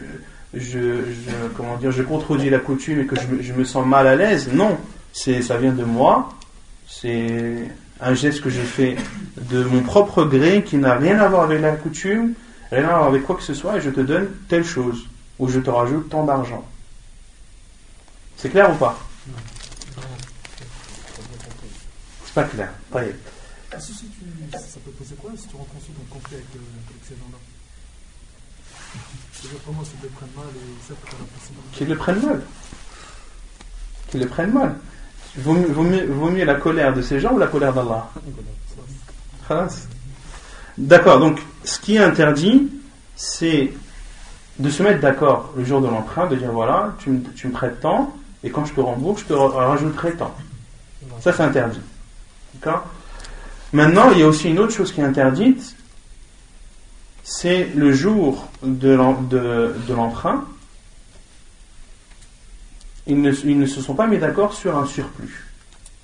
je contredis la coutume et que je me sens mal à l'aise. Non, ça vient de moi, c'est un geste que j'ai fait de mon propre gré qui n'a rien à voir avec la coutume, rien à voir avec quoi que ce soit, et je te donne telle chose, ou je te rajoute tant d'argent. C'est clair ou pas? C'est pas clair. Taïeb. Ça peut poser quoi si tu rentres ensuite en conflit avec ces gens-là? C'est-à-dire comment ils le prennent mal et ça peut faire la possibilité. Qu'ils le prennent mal. Qu'ils le prennent mal. Vaut mieux la colère de ces gens ou la colère d'Allah? D'accord, donc ce qui est interdit, c'est de se mettre d'accord le jour de l'emprunt, de dire voilà, tu me prêtes tant, et quand je te rembourse, je te rajouterai tant. Ça, c'est interdit. D'accord ? Maintenant, il y a aussi une autre chose qui est interdite, c'est le jour de l'emprunt, ils ne se sont pas mis d'accord sur un surplus. D'accord ?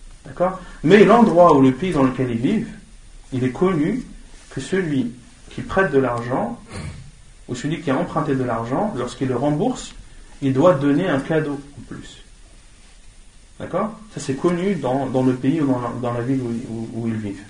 Mais l'endroit ou le pays dans lequel ils vivent, il est connu que celui qui prête de l'argent, ou celui qui a emprunté de l'argent, lorsqu'il le rembourse, il doit donner un cadeau en plus. D'accord ? Ça, c'est connu dans le pays ou dans la ville où ils vivent.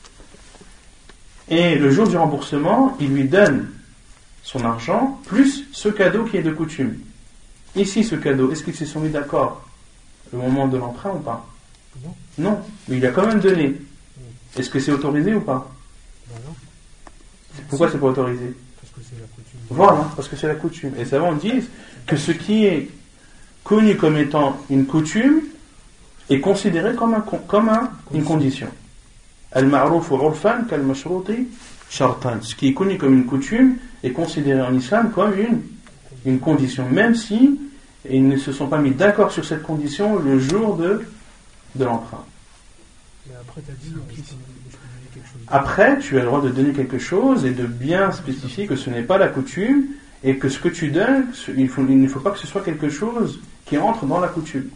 Et le jour du remboursement, il lui donne son argent plus ce cadeau qui est de coutume. Ici, ce cadeau, est-ce qu'ils se sont mis d'accord au moment de l'emprunt ou pas ? Non, mais il a quand même donné. Est-ce que c'est autorisé ou pas ? Non. Pourquoi c'est pas autorisé ? Parce que c'est la coutume. Voilà, parce que c'est la coutume. Et les savants disent que ce qui est connu comme étant une coutume est considéré comme une condition. Al-ma'ruf urfan kal-mashruti shartan. Ce qui est connu comme une coutume est considéré en islam comme une condition, même si ils ne se sont pas mis d'accord sur cette condition le jour de l'emprunt. Mais après, tu as dit que je peux donner quelque chose. Après, tu as le droit de donner quelque chose et de bien spécifier que ce n'est pas la coutume et que ce que tu donnes, il ne faut pas que ce soit quelque chose qui entre dans la coutume.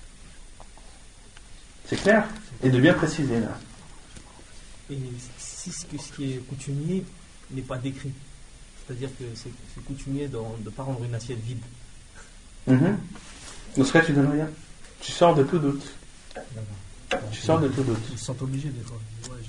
C'est clair ? Et de bien préciser là. Et si ce qui est coutumier n'est pas décrit, c'est-à-dire que c'est coutumier de ne pas rendre une assiette vide. Dans ce cas, tu donnes rien. Tu sors de tout doute. Tu sors de tout doute. Ils se sentent obligés des fois. Ouais,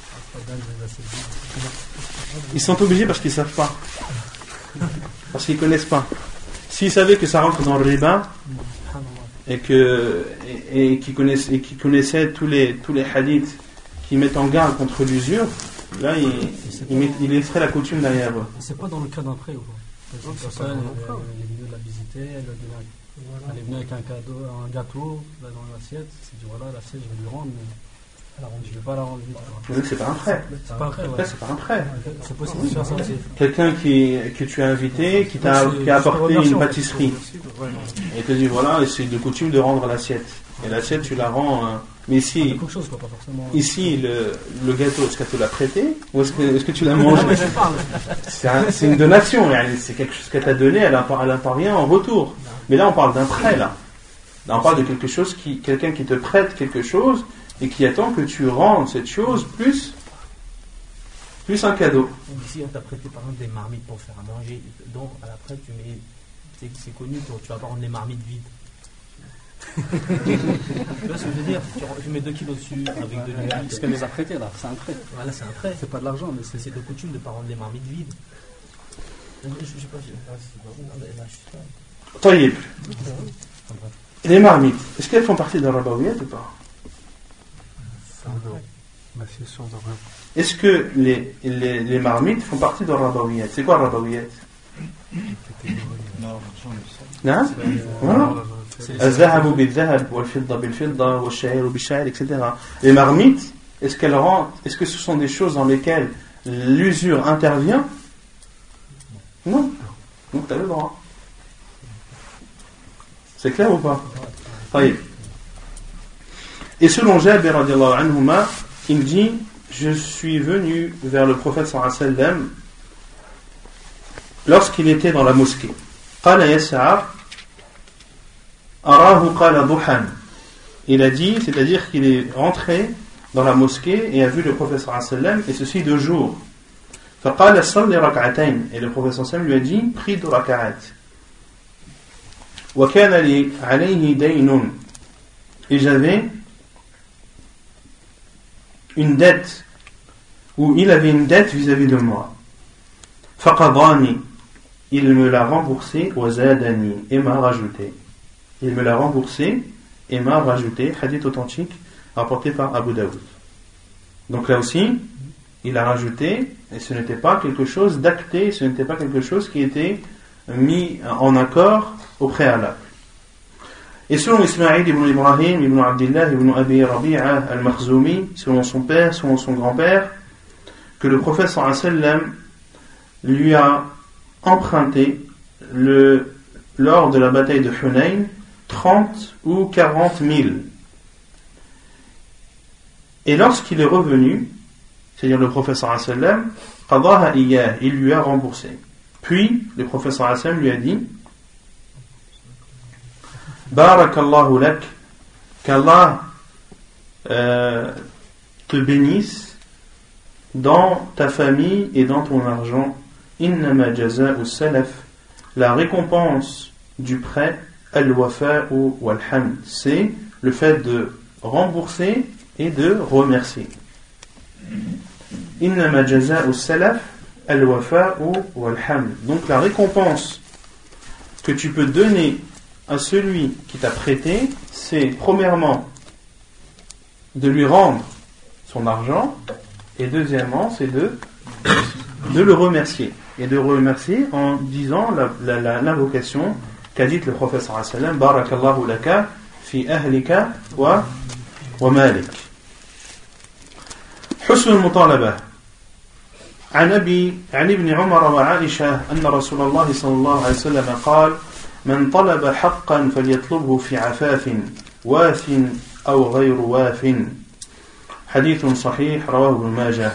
Ils sont obligés parce qu'ils ne savent pas. Parce qu'ils ne connaissent pas. S'ils savaient que ça rentre dans le riba et qu'ils connaissaient tous les hadiths qui mettent en garde contre l'usure, là ils laisseraient la coutume derrière eux. C'est pas dans le cas d'un prêt ou pas. Cette personne, elle est venue la visiter, elle est venue avec un cadeau, un gâteau là, dans l'assiette. Elle dit voilà, l'assiette je vais lui rendre, mais je ne vais pas la rendre vite. Mais c'est pas un prêt. C'est pas un prêt, Après, c'est pas un prêt. C'est possible de faire ça aussi. Quelqu'un que tu as invité, qui a apporté une pâtisserie, et te dit voilà, c'est de coutume de rendre l'assiette. Et l'assiette, tu la rends. Mais ici, quelque chose, quoi, pas forcément. Ici, le gâteau, est-ce qu'elle te l'a prêté ou est-ce que tu l'as mangé? C'est une donation, c'est quelque chose qu'elle t'a donné, elle n'attend rien en retour. Mais là, on parle d'un prêt, là. Là, on parle de quelque chose quelqu'un qui te prête quelque chose et qui attend que tu rendes cette chose plus un cadeau. Ici, on t'a prêté par exemple des marmites pour faire à manger, donc à l'après, c'est connu, tu vas pas rendre les marmites vides. Tu vois ce que je veux dire? Tu mets 2 kilos dessus avec de l'huile. Ce qu'elle les a prêtés là, c'est un prêt. Voilà, c'est un prêt. C'est pas de l'argent, mais c'est de coutume de ne pas rendre les marmites vides. Je sais pas. Taïb. Les marmites, est-ce qu'elles font partie de la rabawiyat ou pas? Est-ce que les marmites font partie de la rabawiyat? C'est quoi la rabawiyat? Non. Voilà. الذهب بالذهب والفضة بالفضة والشعير بالشعير, etc. Les marmites, est-ce que ce sont des choses dans lesquelles l'usure intervient? Non. Donc tu as le droit. C'est clair ou pas? Oui. Et selon Jabir radiallahu anhuma, il dit, je suis venu vers le prophète sallallahu alayhi wa sallam lorsqu'il était dans la mosquée. قال يسعى أراه قال ضحى. Il a dit, c'est-à-dire qu'il est rentré dans la mosquée et a vu le prophète sallallahu alayhi wa sallam, et ceci de jour. فقال صلي ركعتين. Et le prophète sallallahu alayhi wa sallam lui a dit, prie 2 rak'at. وكان لي عليه دين. Et j'avais une dette, ou il avait une dette vis-à-vis de moi. فقضاني. Il me l'a remboursé, وزادني, et m'a rajouté. Il me l'a remboursé et m'a rajouté. Hadith authentique rapporté par Abu Daoud. Donc là aussi, il a rajouté, et ce n'était pas quelque chose d'acté, ce n'était pas quelque chose qui était mis en accord au préalable. Et selon Ismaïl ibn Ibrahim ibn Abdillah ibn Abi Rabi'a al-Makhzoumi, selon son père, selon son grand-père, que le prophète sallallahu alayhi wa sallam lui a emprunté lors de la bataille de Hunayn 30 ou 40 000. Et lorsqu'il est revenu, c'est-à-dire le prophète sallallahu alayhi wa sallam, qadaha iyah, il lui a remboursé. Puis le prophète sallallahu alayhi wa sallam lui a dit Barakallahu lak, qu'Allah te bénisse dans ta famille et dans ton argent. Innama jaza'u salaf, la récompense du prêt, al-wafa'u wal-hamd, c'est le fait de rembourser et de remercier. Innama jaza'u salaf, al-wafa'u wal-hamd. Donc la récompense que tu peux donner à celui qui t'a prêté, c'est premièrement de lui rendre son argent, et deuxièmement c'est de le remercier, et de remercier en disant l'invocation qu'a dit le prophète sallallahu alayhi wa sallam, barakallahu laka fi ahlika wa malik. حسن المطالبة عن ابن عمر وعائشة أن رسول الله صلى الله عليه وسلم قال من طلب حقا فليطلبه في عفاف واف أو غير واف حديث صحيح رواه ابن ماجه.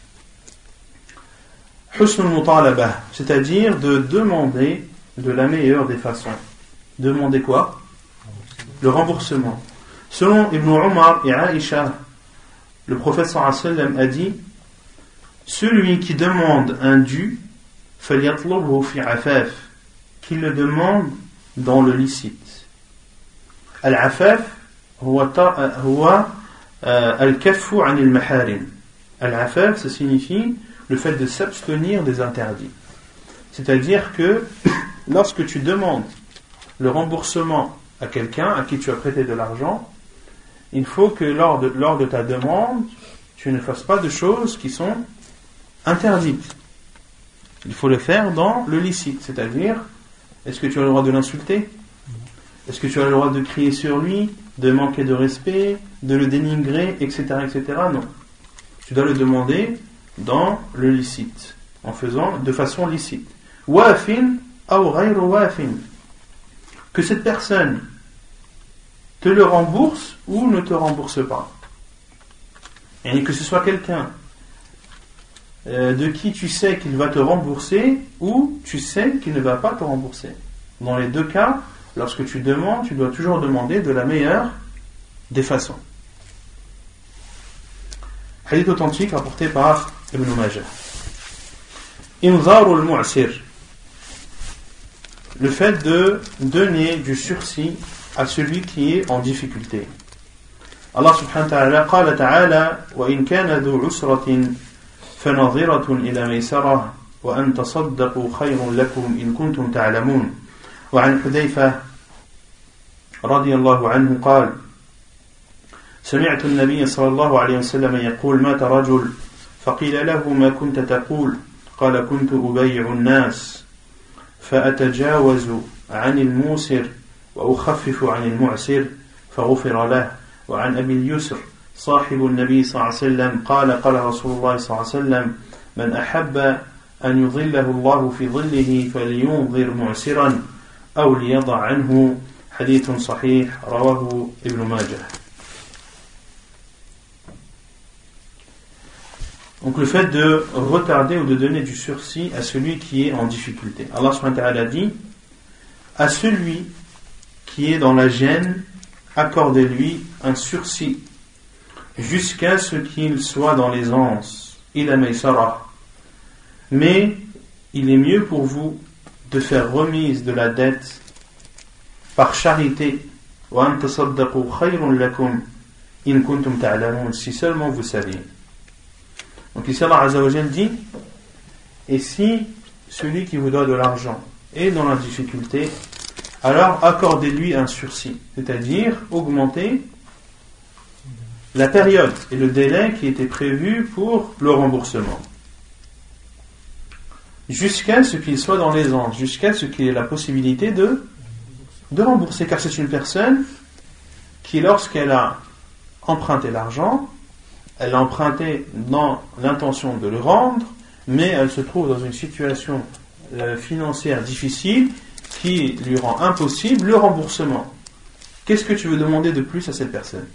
حسن المطالبة, c'est-à-dire de demander de la meilleure des façons. Demander quoi? Le remboursement. Selon Ibn Umar et Aïcha, le prophète sallallahu alayhi wa sallam a dit celui qui demande un dû, فَلْيَطْلُبْهُ فِي عَفَافٍ, qu'il le demande dans le licite. Al-afaf huwa al-kaffu anil maharim. Al-afaf, ça signifie le fait de s'abstenir des interdits. C'est-à-dire que lorsque tu demandes le remboursement à quelqu'un à qui tu as prêté de l'argent, il faut que lors de ta demande, tu ne fasses pas de choses qui sont interdites. Il faut le faire dans le licite, c'est-à-dire, est-ce que tu as le droit de l'insulter? Est-ce que tu as le droit de crier sur lui, de manquer de respect, de le dénigrer, etc., etc.? Non. Tu dois le demander dans le licite, en faisant de façon licite. Wafin aw ghayru wafin. Que cette personne te le rembourse ou ne te rembourse pas. Et que ce soit quelqu'un de qui tu sais qu'il va te rembourser ou tu sais qu'il ne va pas te rembourser. Dans les deux cas, lorsque tu demandes, tu dois toujours demander de la meilleure des façons. Hadith authentique rapporté par Ibn Majah. Inzar al-mu'sir, le fait de donner du sursis à celui qui est en difficulté. Allah subhanahu wa ta'ala qala ta'ala wa in kana dhu usratin فنظرة إلى ميسرة وأن تصدقوا خير لكم إن كنتم تعلمون. وعن حذيفة رضي الله عنه قال سمعت النبي صلى الله عليه وسلم يقول مات رجل فقيل له ما كنت تقول قال كنت أبيع الناس فأتجاوز عن الموسر وأخفف عن المعسر فغفر له. وعن أبي اليسر صاحب النبي صلى الله عليه وسلم قال قال رسول الله صلى الله عليه وسلم من أحب أن يظله الله في ظله فلينظر معسرا أو ليضع عنه حديث صحيح رواه ابن ماجه. Donc le fait de retarder ou de donner du sursis à celui qui est en difficulté. Allah subhanahu wa ta'ala dit à celui qui est dans la gêne, accordez-lui un sursis jusqu'à ce qu'il soit dans l'aisance. Ila maysara. Mais il est mieux pour vous de faire remise de la dette par charité. Wa an tasaddaqu khayrun lakum in kuntum ta'lamun, si seulement vous saviez. Donc ici Allah Azza wa Jal dit et si celui qui vous doit de l'argent est dans la difficulté, alors accordez-lui un sursis, c'est-à-dire augmentez la période et le délai qui était prévu pour le remboursement, jusqu'à ce qu'il soit dans l'aisance, jusqu'à ce qu'il ait la possibilité de rembourser, car c'est une personne qui, lorsqu'elle a emprunté l'argent, elle l'a emprunté dans l'intention de le rendre, mais elle se trouve dans une situation financière difficile qui lui rend impossible le remboursement. Qu'est-ce que tu veux demander de plus à cette personne?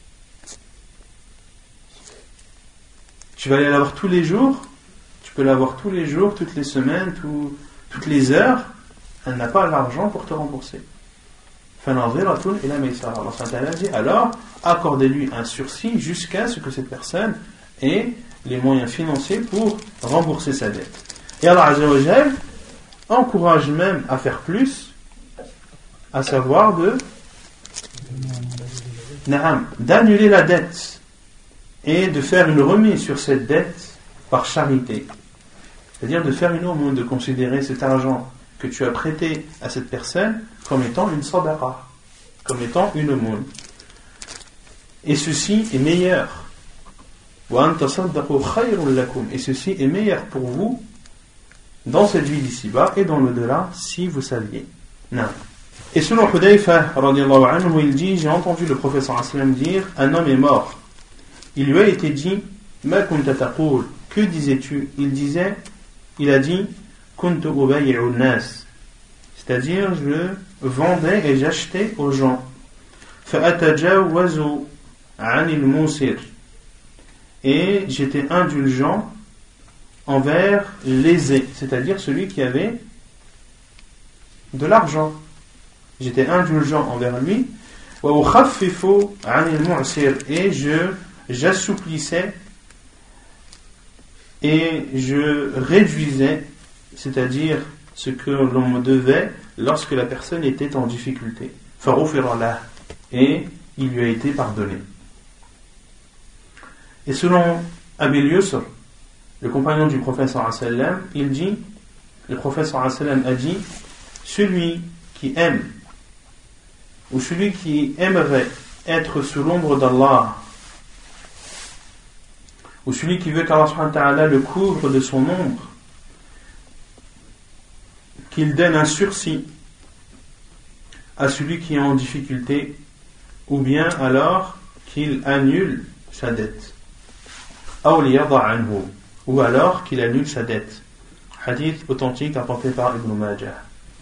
Tu vas aller la voir tous les jours, tu peux la voir tous les jours, toutes les semaines, toutes les heures, elle n'a pas l'argent pour te rembourser. Allah dit, alors accordez-lui un sursis jusqu'à ce que cette personne ait les moyens financiers pour rembourser sa dette. Et Allah Azza wa Jal encourage même à faire plus, à savoir d'annuler la dette et de faire une remise sur cette dette par charité. C'est-à-dire de faire une aumône, de considérer cet argent que tu as prêté à cette personne comme étant une sadaqa, comme étant une aumône. Et ceci est meilleur. Et ceci est meilleur pour vous dans cette vie d'ici-bas et dans l'au-delà si vous saviez. Non. Et selon Hudayfa radiyallahu anhu, il dit, j'ai entendu le prophète sallallahu alayhi wa sallam dire, un homme est mort. Il lui a été dit, ma kunta taqul, que disais-tu? Il a dit, kuntu ubay'u an-nas, c'est-à-dire je vendais et j'achetais aux gens. Fa'atajawazu 'anil musir, et j'étais indulgent envers l'aisé, c'est-à-dire celui qui avait de l'argent. J'étais indulgent envers lui. Wa ukhaffifu 'anil mu'sir, et j'assouplissais et je réduisais, c'est-à-dire ce que l'on me devait lorsque la personne était en difficulté. Faghufira lahu, et il lui a été pardonné. Et selon Abil Yusr, le compagnon du prophète sallallahu alayhi wa sallam, il dit, le prophète sallallahu alayhi wa sallam a dit, celui qui aime ou celui qui aimerait être sous l'ombre d'Allah, ou celui qui veut qu'Allah subhanahu wa ta'ala le couvre de son ombre, qu'il donne un sursis à celui qui est en difficulté, ou bien alors qu'il annule sa dette, ou alors qu'il annule sa dette. Hadith authentique apporté par Ibn Majah.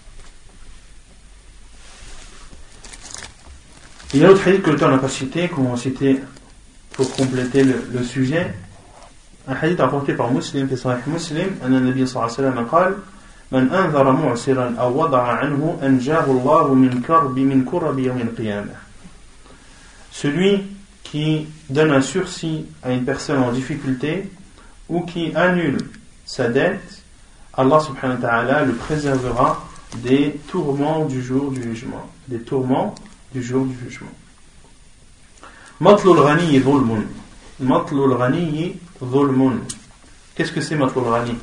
Il y a un autre hadith que le temps n'a pas cité, qu'on va citer pour compléter le sujet. Un hadith apporté par Muslim, في صحيح مسلم, أن النبي صلى الله عليه وسلم قال: من أنذر معسرا أو وضع عنه أنجاه الله من كرب يوم القيامة. Celui qui donne un sursis à une personne en difficulté ou qui annule sa dette, Allah subhanahu wa ta'ala le préservera des tourments du jour du jugement. Des tourments du jour du jugement. Matlul ghani dhulmun. Matlul ghani dhulmun. Qu'est-ce que c'est matlul ghani?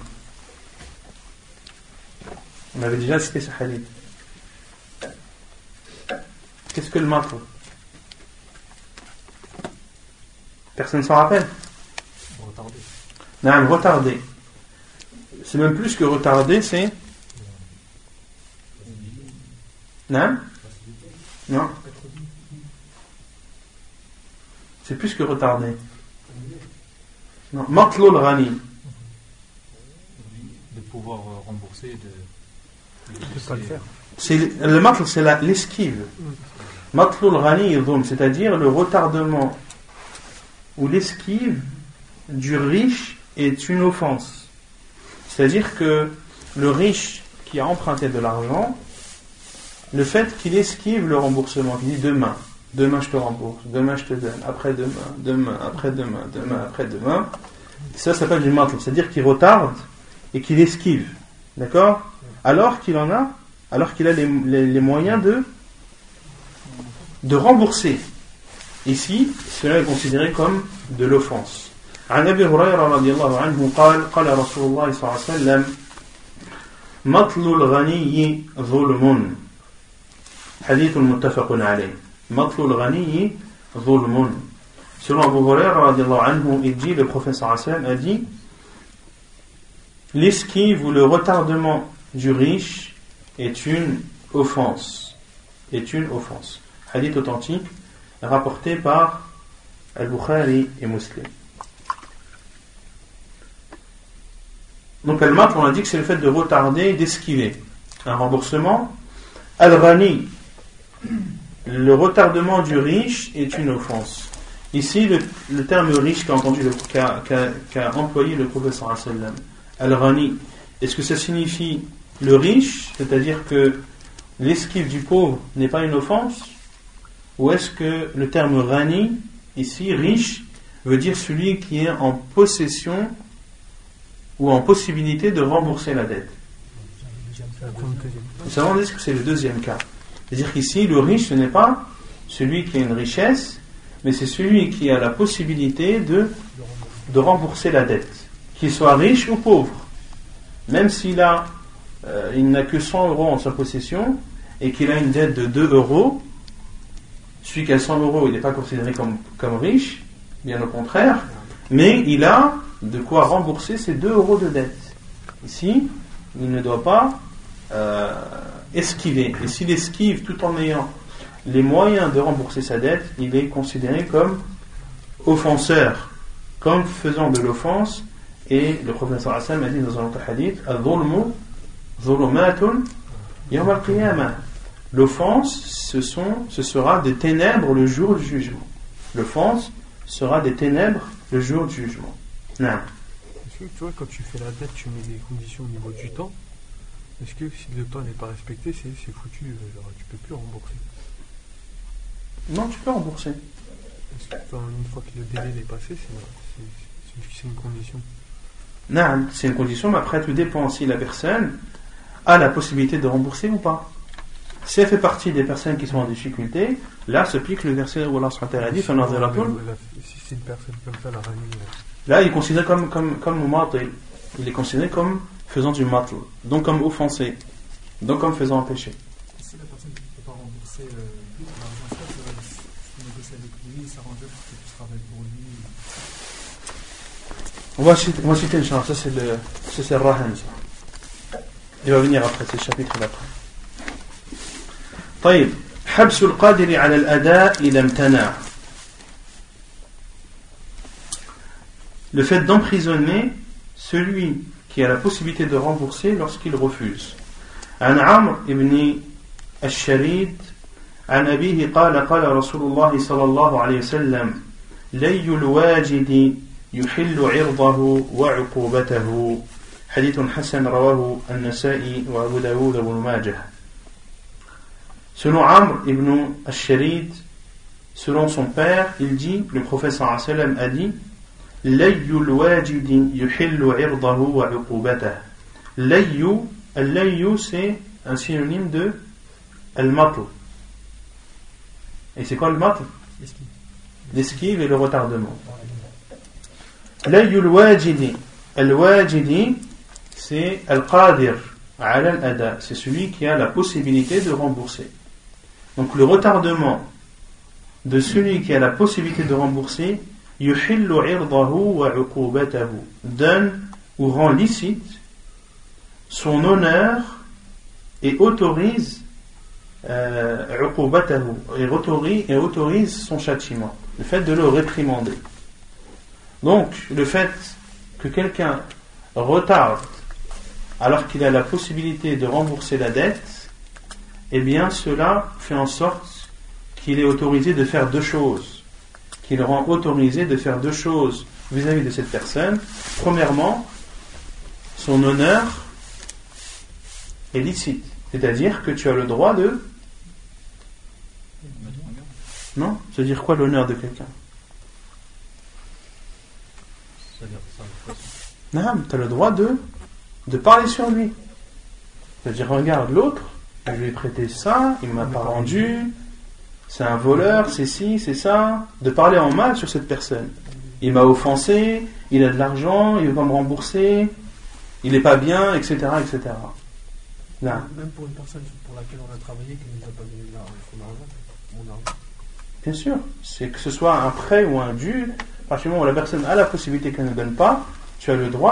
On avait déjà cité ce hadith. Qu'est-ce que le matl? Personne ne s'en rappelle? Retardé. Non, retardé. C'est même plus que retardé, c'est... Non? Non. C'est plus que retardé. Non. Matlul ghani. De pouvoir rembourser, de pas le faire. Le matl, c'est l'esquive. Matlul ghani dhulm, c'est-à-dire le retardement ou l'esquive du riche est une offense. C'est-à-dire que le riche qui a emprunté de l'argent, le fait qu'il esquive le remboursement, qu'il dit demain je te rembourse, demain je te donne, après-demain, après-demain, ça s'appelle du matl, c'est-à-dire qu'il retarde et qu'il esquive, d'accord? Alors qu'il a les moyens de rembourser. Ici, cela est considéré comme de l'offense. عن أبي هريرة رضي الله عنه قال قال رسول الله صلى الله عليه وسلم مطل الغني ظلم حديث متفق عليه مطل الغني ظلم. Selon Abu Hurayra radiallahu anhu, il dit, le prophète sallallahu alayhi wa sallam a dit, l'esquive ou le retardement du riche est une offense. Est une offense. Hadith authentique rapporté par Al-Bukhari et Muslim. Donc al-matl, on a dit que c'est le fait de retarder, d'esquiver un remboursement. Al-ghani, le retardement du riche est une offense. Ici, le terme riche qu'a employé le professeur sallam, al-ghani, est-ce que ça signifie le riche, c'est-à-dire que l'esquive du pauvre n'est pas une offense, ou est-ce que le terme ghani, ici, riche, veut dire celui qui est en possession ou en possibilité de rembourser la dette? Nous savons dire que c'est le deuxième cas. C'est-à-dire qu'ici, le riche, ce n'est pas celui qui a une richesse, mais c'est celui qui a la possibilité de rembourser la dette, qu'il soit riche ou pauvre. Même s'il n'a que 100 euros en sa possession et qu'il a une dette de 2 euros, celui qui a 100 euros, il n'est pas considéré comme riche, bien au contraire, mais il a de quoi rembourser ces 2 euros de dette. Ici, il ne doit pas esquiver. Et s'il esquive tout en ayant les moyens de rembourser sa dette, il est considéré comme offenseur, comme faisant de l'offense. Et le prophète sallallahu alayhi wa sallam a dit dans un autre hadith, al-dhulmu dhulumatun yawm al-qiyamah. L'offense, ce sera des ténèbres le jour du jugement. L'offense sera des ténèbres le jour du jugement. Non. Est-ce que tu vois, quand tu fais la dette, tu mets des conditions au niveau du temps? Est-ce que si le temps n'est pas respecté, c'est foutu, genre, tu peux plus rembourser? Non, tu peux rembourser. Est-ce que une fois que le délai est passé, c'est une condition? Non, c'est une condition, mais après tout dépend si la personne a la possibilité de rembourser ou pas. Si elle fait partie des personnes qui sont en difficulté, là se pique le verset où Allah a dit, si c'est une personne comme ça, la ramie, là il est considéré comme matil. Il est considéré comme faisant du matl, donc comme offensé, donc comme faisant un péché. Si la personne qui ne peut pas rembourser l'argent, ça négocier avec lui, s'arranger pour qu'il puisse travailler pour lui. On va citer une chose, ça c'est le rahan. Il va venir après, c'est le chapitre d'après. طيب حبس القادر على الأداء إذا امتنع. Le fait d'emprisonner celui qui a la possibilité de rembourser lorsqu'il refuse. عن عمرو بن الشريد عن أبيه قال رسول الله صلى الله عليه وسلم لي الواجد يحل عرضه وعقوبته. حديث حسن رواه النسائي وأبو داود وابن ماجه. Selon Amr ibn al-Sharid, selon son père, il dit, le prophète sallallahu alayhi wa sallam a dit, Layyul wajidi yuhillu irdahu wa uqubatahu. Layyu, al-layyu c'est un synonyme de al-matl. Et c'est quoi le matl? L'esquive et le retardement. Layyul wajidi. Al-wajidi, c'est al-qadir ala al-ada. C'est celui qui a la possibilité de rembourser. Donc le retardement de celui qui a la possibilité de rembourser, yuhillu irdahu wa uqubatahu, donne ou rend licite son honneur et autorise uqubatahu, et autorise son châtiment, le fait de le réprimander. Donc le fait que quelqu'un retarde alors qu'il a la possibilité de rembourser la dette, eh bien cela fait en sorte qu'il est autorisé de faire deux choses, qu'il rend autorisé de faire deux choses vis-à-vis de cette personne. Premièrement, son honneur est licite, c'est-à-dire que tu as le droit de... Non? C'est-à-dire quoi l'honneur de quelqu'un? Non, tu as le droit de parler sur lui. C'est-à-dire, regarde l'autre, je lui ai prêté ça, il ne m'a pas rendu, c'est un voleur, c'est ci, c'est ça. De parler en mal sur cette personne. Il m'a offensé, il a de l'argent, il ne veut pas me rembourser, il n'est pas bien, etc. etc. Là. Même pour une personne pour laquelle on a travaillé, qui ne nous a pas donné son argent. Bien sûr, c'est que ce soit un prêt ou un dû, à partir du moment où la personne a la possibilité qu'elle ne donne pas, tu as le droit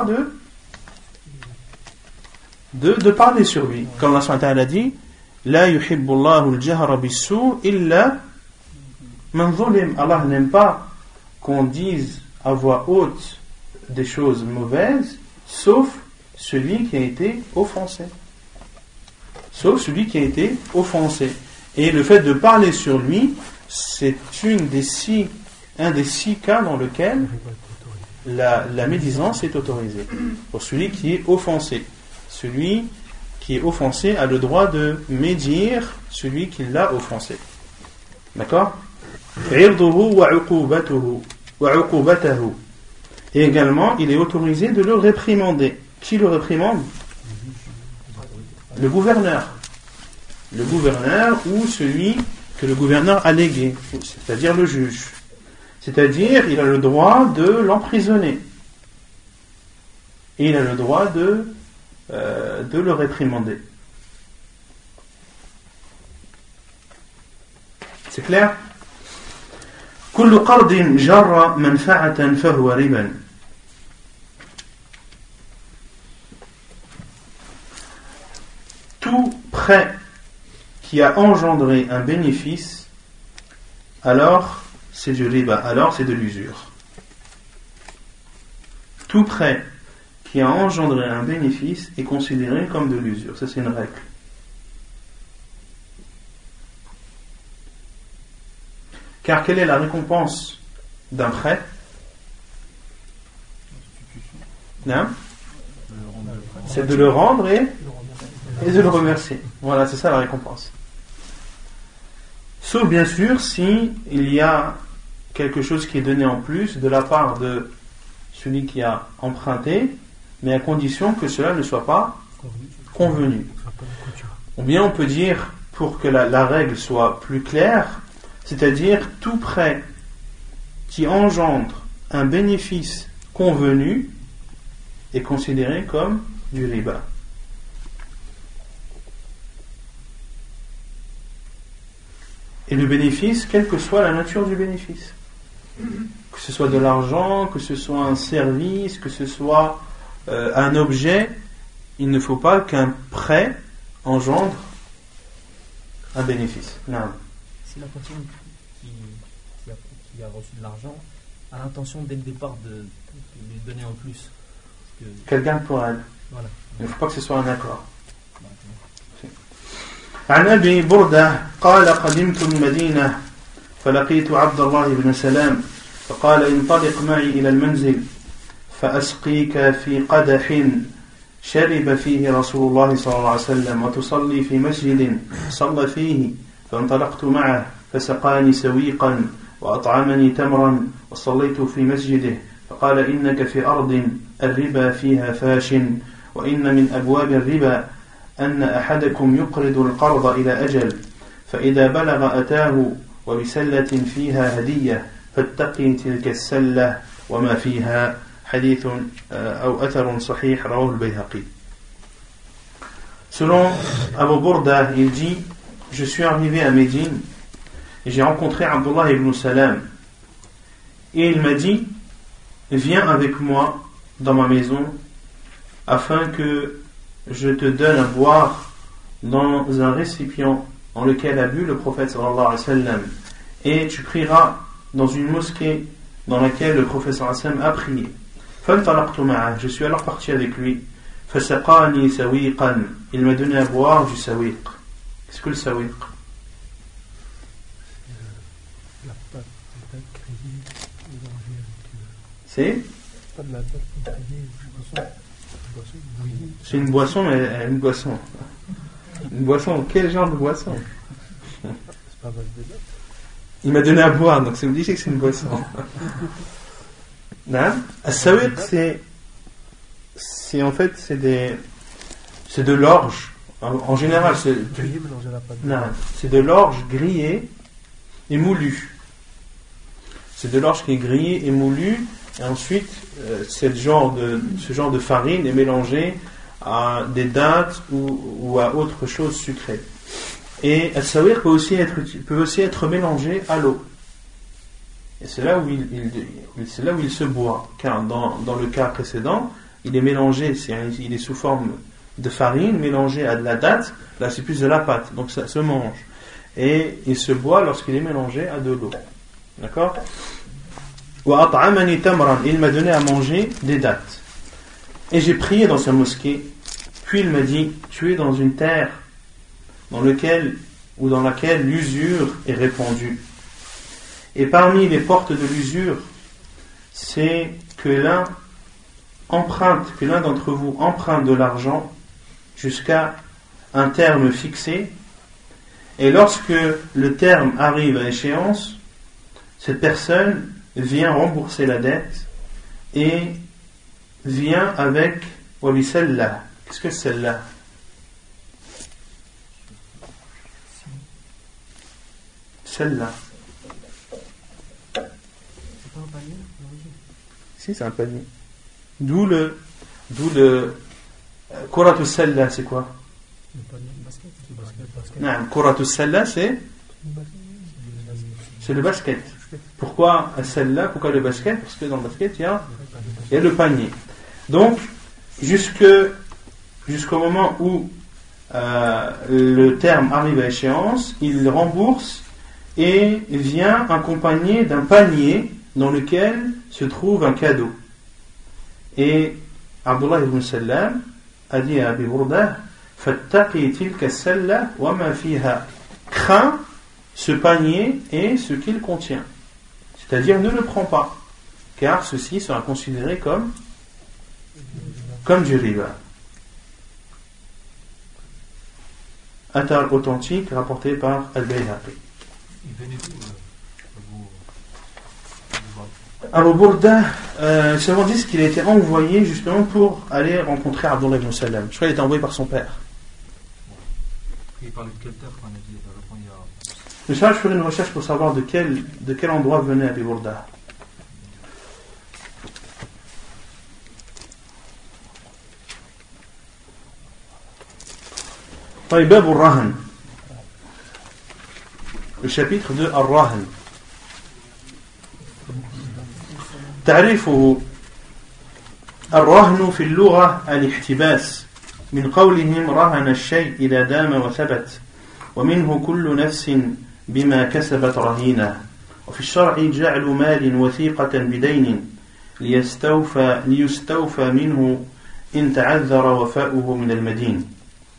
de parler sur lui. Comme Allah subhanahu wa ta'ala a dit, La yuhibbu Allahu al-jahra bis-su' illa man zulim. Allah n'aime pas qu'on dise à voix haute des choses mauvaises, sauf celui qui a été offensé. Sauf celui qui a été offensé. Et le fait de parler sur lui, c'est un des six cas dans lequel la médisance est autorisée. Pour celui qui est offensé. Celui qui est offensé a le droit de médire celui qui l'a offensé. D'accord? Et également, il est autorisé de le réprimander. Qui le réprimande? Le gouverneur. Le gouverneur ou celui que le gouverneur a légué, c'est-à-dire le juge. C'est-à-dire, il a le droit de l'emprisonner. Et il a le droit de le réprimander. C'est clair? كل قرض جر منفعة فهو ربا. Tout prêt qui a engendré un bénéfice, alors c'est du riba, alors c'est de l'usure. Tout prêt qui a engendré un bénéfice est considéré comme de l'usure. Ça, c'est une règle. Car quelle est la récompense d'un prêt? Non? C'est de le rendre et de le remercier. Voilà, c'est ça la récompense. Sauf bien sûr si il y a quelque chose qui est donné en plus de la part de celui qui a emprunté, mais à condition que cela ne soit pas convenu. Ou bien on peut dire, pour que la règle soit plus claire, c'est-à-dire tout prêt qui engendre un bénéfice convenu est considéré comme du riba. Et le bénéfice, quelle que soit la nature du bénéfice, que ce soit de l'argent, que ce soit un service, que ce soit un objet, il ne faut pas qu'un prêt engendre un bénéfice. Non. Si la personne qui a reçu de l'argent a l'intention dès le départ de lui donner en plus, qu'elle garde pour elle. Voilà. Il ne faut pas que ce soit un accord. عن أبي بردة قال قدمت المدينة فلقيت عبد الله بن سلام فقال انطلق معي إلى المنزل فأسقيك في قدح شرب فيه رسول الله صلى الله عليه وسلم وتصلي في مسجد صلى فيه فانطلقت معه فسقاني سويقا وأطعمني تمرا وصليت في مسجده فقال إنك في أرض الربا فيها فاش وإن من أبواب الربا أن أحدكم يقرض القرض إلى أجل فإذا بلغ أتاه وبسلة فيها هدية فاتقي تلك السلة وما فيها حديث أو أثر صحيح رواه البيهقي. Selon Abu Burda, il dit, je suis arrivé à Médine et j'ai rencontré Abdullah ibn Salam et il m'a dit, viens avec moi dans ma maison afin que je te donne à boire dans un récipient dans lequel a bu le prophète sallallahu alayhi wa sallam, et tu prieras dans une mosquée dans laquelle le prophète sallallahu alayhi wa sallam a prié. فانطلقت معه, je suis alors parti avec lui. فسقاني سويقا, il m'a donné à boire du sawiq. Qu'est-ce que le sawiq? La pâte grillée mélangée avec... C'est Pas de la pâte grillée, c'est une boisson, mais une boisson. Une boisson, quel genre de boisson? C'est pas mal de date. Il m'a donné à boire, donc c'est obligé que c'est une boisson. As-sawiq, c'est en fait, c'est de l'orge. En général, Grillé mélangé à la pâte. C'est de l'orge grillée et moulue. C'est de l'orge qui est grillée et moulue, et ensuite, ce genre de farine est mélangé à des dattes ou à autre chose sucrée. Et al-sawiq peut aussi être mélangé à l'eau. Et c'est là où il se boit. Car dans le cas précédent, il est mélangé, il est sous forme de farine mélangée à de la date. Là, c'est plus de la pâte, donc ça se mange. Et il se boit lorsqu'il est mélangé à de l'eau. D'accord? Il m'a donné à manger des dattes. et j'ai prié dans sa mosquée. Puis il m'a dit, tu es dans une terre dans laquelle l'usure est répandue. Et parmi les portes de l'usure, c'est que l'un d'entre vous emprunte de l'argent jusqu'à un terme fixé, et lorsque le terme arrive à échéance, cette personne vient rembourser la dette et vient avec wabi celle-là. Qu'est-ce que c'est celle-là? Celle-là. C'est pas un panier d'origine? Si, c'est un panier. D'où le Kuratu Salla, c'est quoi? Le panier, basket. Non, Kuratu Salla, c'est le basket. Pourquoi Salla? Pourquoi le basket? Parce que dans le basket, il y a le panier. Donc, jusqu'au moment où le terme arrive à échéance, il rembourse et vient accompagné d'un panier dans lequel se trouve un cadeau. Et Abdullah ibn Sallam a dit à Abi Burda, Fattaqi tilka salla wa ma fiha. Crains ce panier et ce qu'il contient. C'est-à-dire ne le prends pas, car ceci sera considéré comme du riba. Athar authentique rapporté par Al-Bayhaqi. Il venait d'où Abu Burda, seulement disent qu'il a été envoyé justement pour aller rencontrer Abdullah ibn Sallam. Je crois qu'il a été envoyé par son père. Il parlait de quelle terre qu'on a dit il y a... Mais ça, je ferai une recherche pour savoir de quel endroit venait Abu Burda. Bab al-Rahan. Le chapitre de Al-Rahan. تعريفه الرهن في اللغة الاحتباس من قولهم رهن الشيء إذا دام وثبت ومنه كل نفس بما كسبت رهينة وفي الشرع جعل مال وثيقة بدين ليستوفى منه إن تعذر وفاؤه من المدين.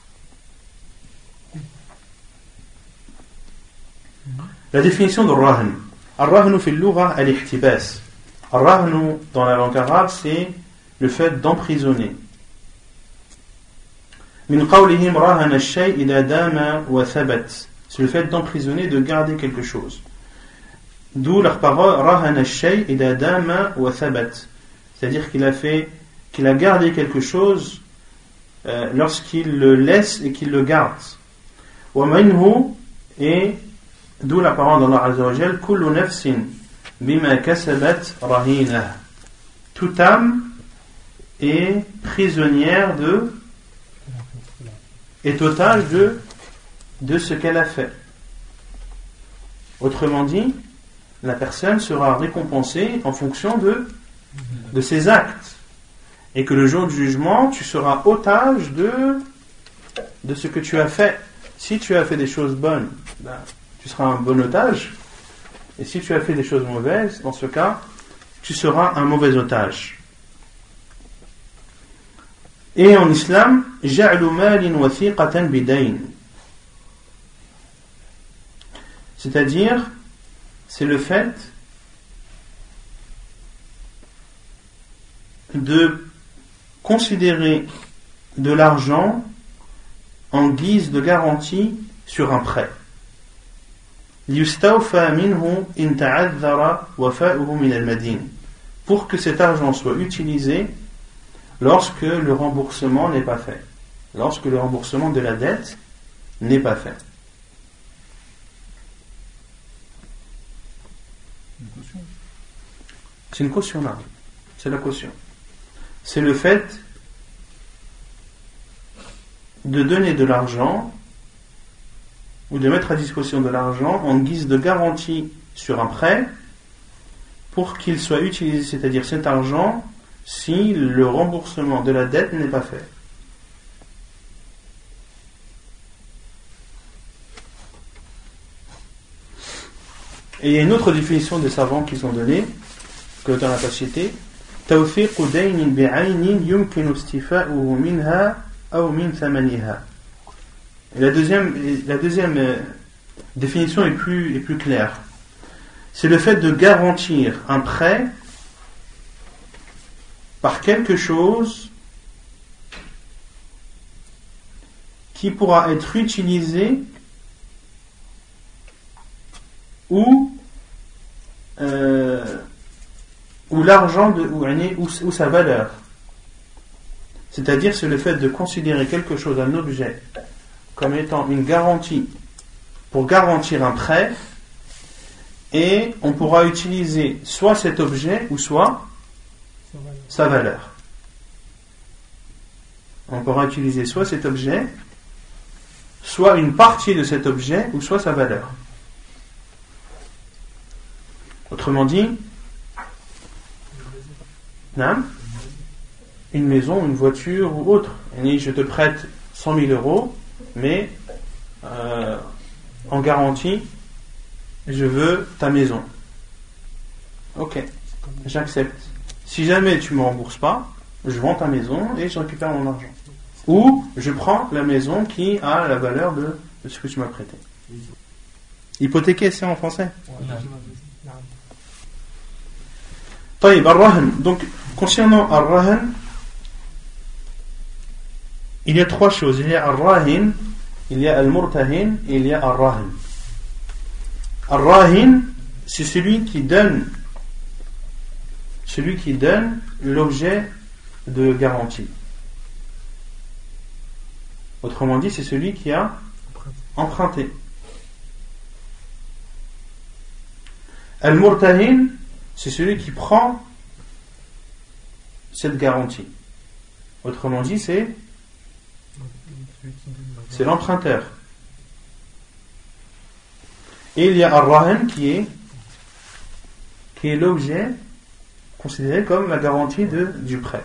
La définition de rahn. Ar-rahnu fi al-lugha al-ihtibas. Ar-rahnu dans la langue arabe, c'est le fait d'emprisonner. Min qawlihim rahana ash-shay' idha dama wa thabat. C'est le fait d'emprisonner, de garder quelque chose. D'où leur parole rahana ash-shay' idha dama wa thabat. C'est-à-dire qu'il a gardé quelque chose lorsqu'il le laisse et qu'il le garde. Wa minhu, et d'où la parole d'Allah Azza wa Jal, kullu nafsin bima kasabat rahina. Toute âme est prisonnière est otage de ce qu'elle a fait. Autrement dit, la personne sera récompensée en fonction de ses actes. Et que le jour du jugement, tu seras otage de ce que tu as fait. Si tu as fait des choses bonnes, tu seras un bon otage. Et si tu as fait des choses mauvaises, dans ce cas, tu seras un mauvais otage. Et en islam, ja'lu malin wathiqatan bidayn. C'est-à-dire, c'est le fait de considérer de l'argent en guise de garantie sur un prêt. Liyustawfa minhu in ta'adhara wafa'uhu min al-madin. Pour que cet argent soit utilisé lorsque le remboursement n'est pas fait. Lorsque le remboursement de la dette n'est pas fait. C'est une caution là. C'est la caution. C'est le fait de donner de l'argent ou de mettre à disposition de l'argent en guise de garantie sur un prêt pour qu'il soit utilisé, c'est-à-dire cet argent, si le remboursement de la dette n'est pas fait. Et il y a une autre définition des savants qu'ils ont donnée, que l'auteur n'a pas cité, توثيق دين بعين يمكن استيفاؤه منها أو من ثمنها. Et la deuxième définition est plus claire. C'est le fait de garantir un prêt par quelque chose qui pourra être utilisé ou l'argent ou sa valeur. C'est-à-dire, c'est le fait de considérer quelque chose, un objet, comme étant une garantie pour garantir un prêt, et on pourra utiliser soit cet objet ou soit sa valeur. On pourra utiliser soit cet objet, soit une partie de cet objet ou soit sa valeur. Autrement dit, une maison, une voiture ou autre. Je te prête 100 000 euros, mais en garantie, je veux ta maison. Ok, j'accepte. Si jamais tu ne me rembourses pas, je vends ta maison et je récupère mon argent. Ou je prends la maison qui a la valeur de ce que tu m'as prêté. Hypothéquer, c'est en français. طيب الرهن. Donc, concernant الرهن, il y a trois choses. Il y a الراهن, il y a المرتهن et il y a الراهن. الراهن, c'est celui qui donne l'objet de garantie. Autrement dit, c'est celui qui a emprunté. Al-Murtahin, c'est celui qui prend cette garantie. Autrement dit, c'est l'emprunteur. Et il y a Ar-Rahan qui est l'objet considéré comme la garantie du prêt.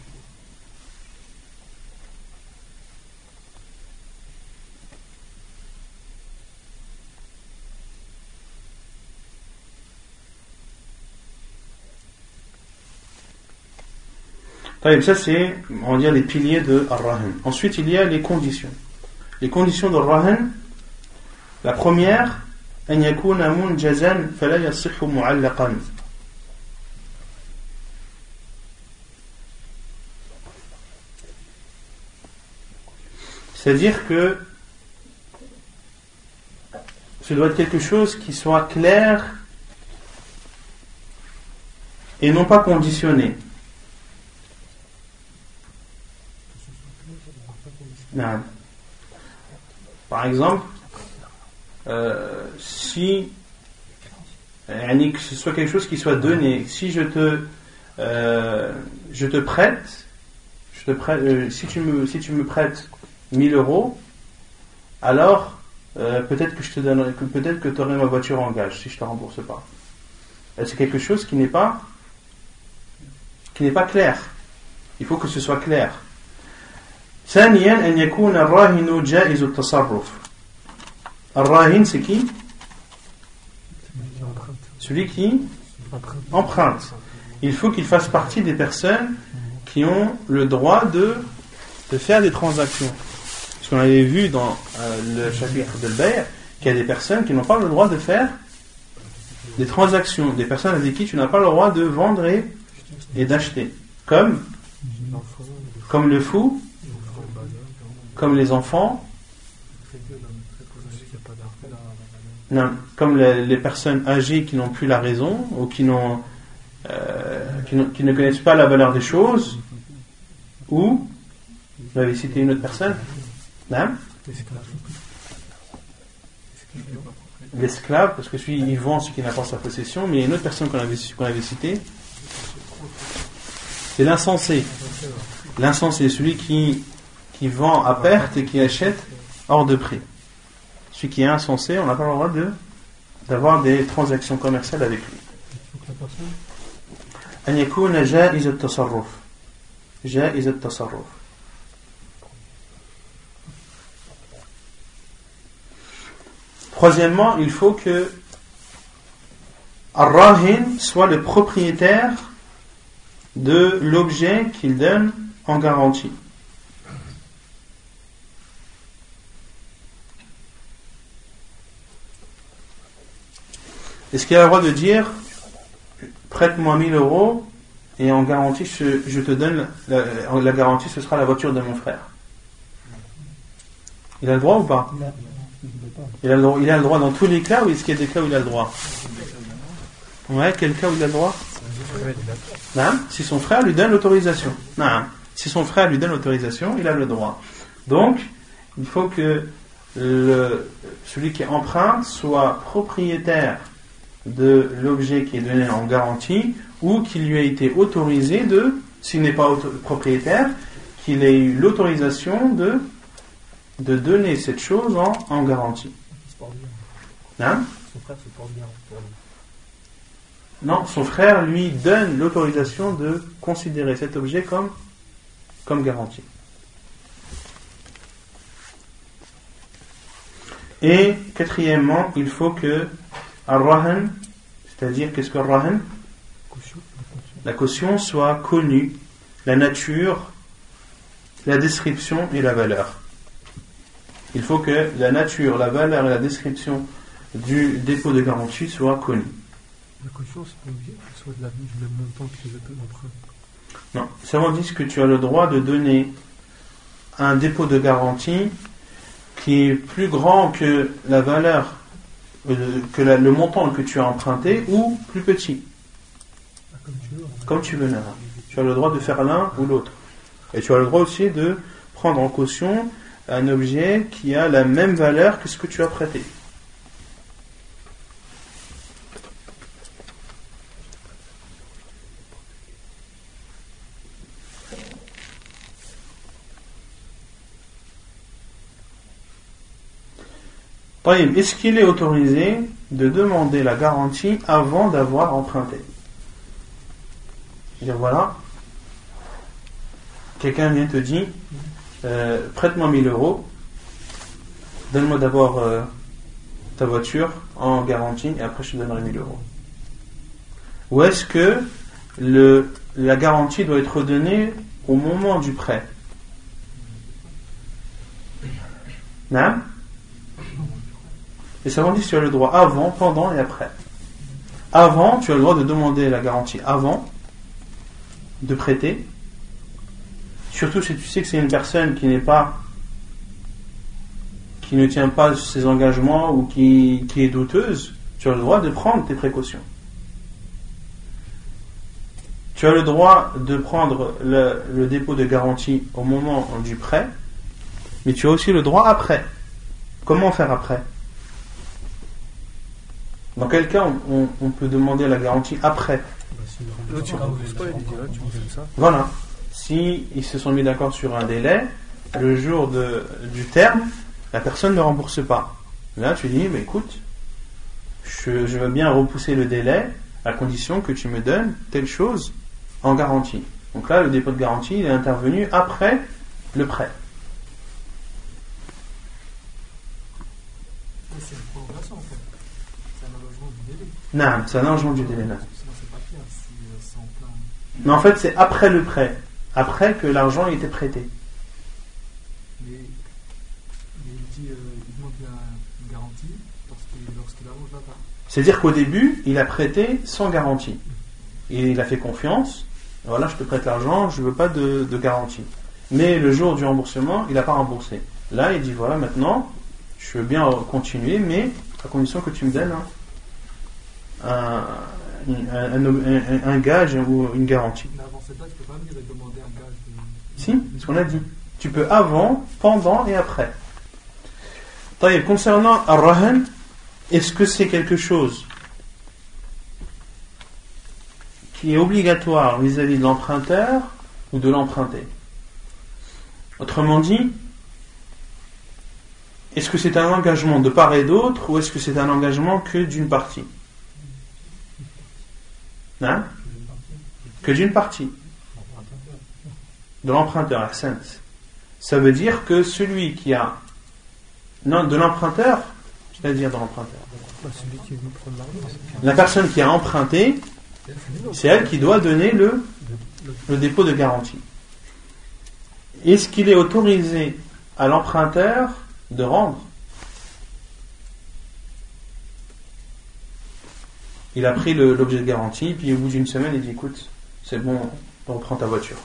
Ça c'est, on va dire, les piliers de Ar-Rahan. Ensuite il y a les conditions. Les conditions de Ar-Rahan, la première, أن يكون منجزا فلا يصح معلقا. C'est-à-dire que ce doit être quelque chose qui soit clair et non pas conditionné. Non. Par exemple, si que ce soit quelque chose qui soit donné, si je te prête, si tu me prêtes 1000 euros, alors peut-être que tu aurais ma voiture en gage si je te rembourse pas. C'est quelque chose qui n'est pas clair. Il faut que ce soit clair. ثانيا أن يكون الراهن جائز التصرف. الراهن c'est qui? Celui qui emprunte. Il faut qu'il fasse partie des personnes qui ont le droit de faire des transactions. Parce qu'on avait vu dans le chapitre de Bay' qu'il y a des personnes qui n'ont pas le droit de faire des transactions, des personnes avec qui tu n'as pas le droit de vendre et d'acheter, comme le fou, comme les enfants, non, comme les personnes âgées qui n'ont plus la raison ou qui ne connaissent pas la valeur des choses, ou vous avez cité une autre personne, non? L'esclave, parce que celui il vend ce qui n'a pas sa possession, mais il y a une autre personne qu'on avait citée, c'est l'insensé. L'insensé, celui qui vend à perte et qui achète hors de prix. Celui qui est insensé, on n'a pas le droit d'avoir des transactions commerciales avec lui. أن يكون جائز التصرف. جائز التصرف. Troisièmement, il faut que Ar-Rahin soit le propriétaire de l'objet qu'il donne en garantie. Est-ce qu'il a le droit de dire prête-moi 1000 euros et en garantie je te donne la garantie, ce sera la voiture de mon frère? Il a le droit ou pas? Il a le droit dans tous les cas, ou est-ce qu'il y a des cas où il a le droit? Ouais, quel cas où il a le droit? Non, si son frère lui donne l'autorisation. Non, si son frère lui donne l'autorisation, il a le droit. Donc, il faut que celui qui emprunte soit propriétaire de l'objet qui est donné en garantie, ou qu'il lui a été autorisé s'il n'est pas propriétaire, qu'il ait eu l'autorisation de donner cette chose en garantie. Hein? Son frère se porte bien pour lui. Non, son frère lui donne l'autorisation de considérer cet objet comme garantie. Et quatrièmement, il faut que Ar-Rahan, c'est-à-dire qu'est-ce que Ar-Rahan? La caution soit connue, la nature, la description et la valeur. Il faut que la nature, la valeur et la description du dépôt de garantie soient connues. La caution, c'est pas obligé qu'elle soit du même montant que l'emprunt. Non, seulement dit que tu as le droit de donner un dépôt de garantie qui est plus grand que la valeur, le montant que tu as emprunté, ou plus petit. Comme tu veux. Tu as le droit de faire l'un ou l'autre. Et tu as le droit aussi de prendre en caution un objet qui a la même valeur que ce que tu as prêté. Est-ce qu'il est autorisé de demander la garantie avant d'avoir emprunté? C'est-à-dire, voilà, quelqu'un vient te dire prête-moi 1000 euros, donne-moi d'abord ta voiture en garantie et après je te donnerai 1000 euros. Ou est-ce que la garantie doit être donnée au moment du prêt? Non? Et ça veut dire que tu as le droit avant, pendant et après. Avant, tu as le droit de demander la garantie avant de prêter. Surtout si tu sais que c'est une personne qui ne tient pas ses engagements ou qui est douteuse, tu as le droit de prendre tes précautions. Tu as le droit de prendre le dépôt de garantie au moment du prêt, mais tu as aussi le droit après. Comment faire après? Dans quel cas on peut demander la garantie après? Voilà. Si ils se sont mis d'accord sur un délai, le jour du terme, la personne ne rembourse pas. Là, tu dis, mais écoute, je veux bien repousser le délai à condition que tu me donnes telle chose en garantie. Donc là, le dépôt de garantie, il est intervenu après le prêt. C'est une prolongation en fait. C'est un allongement du délai. Non, c'est un allongement du délai. Sinon, c'est pas clair si c'est en plein. Mais en fait, c'est après le prêt. Après que l'argent ait été prêté. Mais il dit, il demande une garantie lorsqu'il allonge la part. C'est-à-dire qu'au début, il a prêté sans garantie. Et il a fait confiance. Voilà, je te prête l'argent, je ne veux pas de garantie. Mais le jour du remboursement, il n'a pas remboursé. Là, il dit, voilà, maintenant, je veux bien continuer, mais à condition que tu me donnes un gage ou une garantie. Mais avant cette date, tu ne peux pas venir et demander un gage de... Si, c'est ce qu'on a dit. Tu peux avant, pendant et après. Concernant Ar-Rahan, est-ce que c'est quelque chose qui est obligatoire vis-à-vis de l'emprunteur ou de l'emprunté? Autrement dit, est-ce que c'est un engagement de part et d'autre ou est-ce que c'est un engagement que d'une partie? Hein? Que d'une partie de l'emprunteur, accent. Ça veut dire que celui qui a de l'emprunteur, c'est-à-dire de l'emprunteur, Celui qui est venu prendre l'argent. la personne qui a emprunté C'est elle qui doit donner le dépôt de garantie. Est-ce qu'il est autorisé à l'emprunteur de rendre? Il a pris l'objet de garantie, puis au bout d'une semaine, il dit écoute, c'est bon, on reprend ta voiture.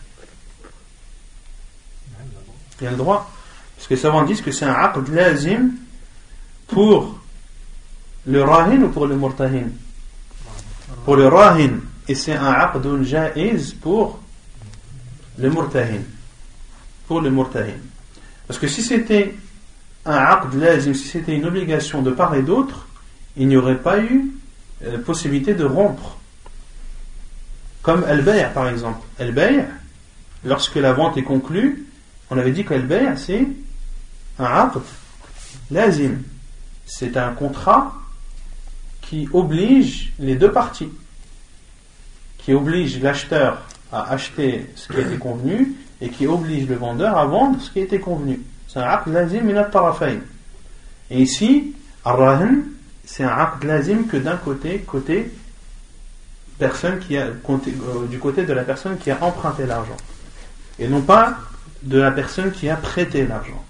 Il a le droit. Parce que les savants disent que c'est un aqd lazim pour le rahin ou pour le murtahin. Pour le rahin. Et c'est un aqdun ja'iz pour le murtahin. Pour le murtahin. Parce que si c'était un aqd lazim, si c'était une obligation de part et d'autre, il n'y aurait pas eu possibilité de rompre. Comme al-bay' par exemple. Al-bay', lorsque la vente est conclue, on avait dit qu'al-bay' c'est un aqd lazim. C'est un contrat qui oblige les deux parties. Qui oblige l'acheteur à acheter ce qui a été convenu et qui oblige le vendeur à vendre ce qui a été convenu. C'est un aqd lazim min at-tarafayn. Et ici, ar-rahin, c'est un aqd lazim que d'un côté personne qui a du côté de la personne qui a emprunté l'argent et non pas de la personne qui a prêté l'argent.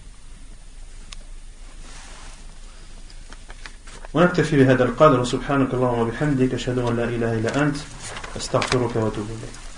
ونكتفي بهذا القدر وسبحانك اللهم وبحمدك أشهد أن لا إله إلا أنت أستغفرك وأتوب إليك.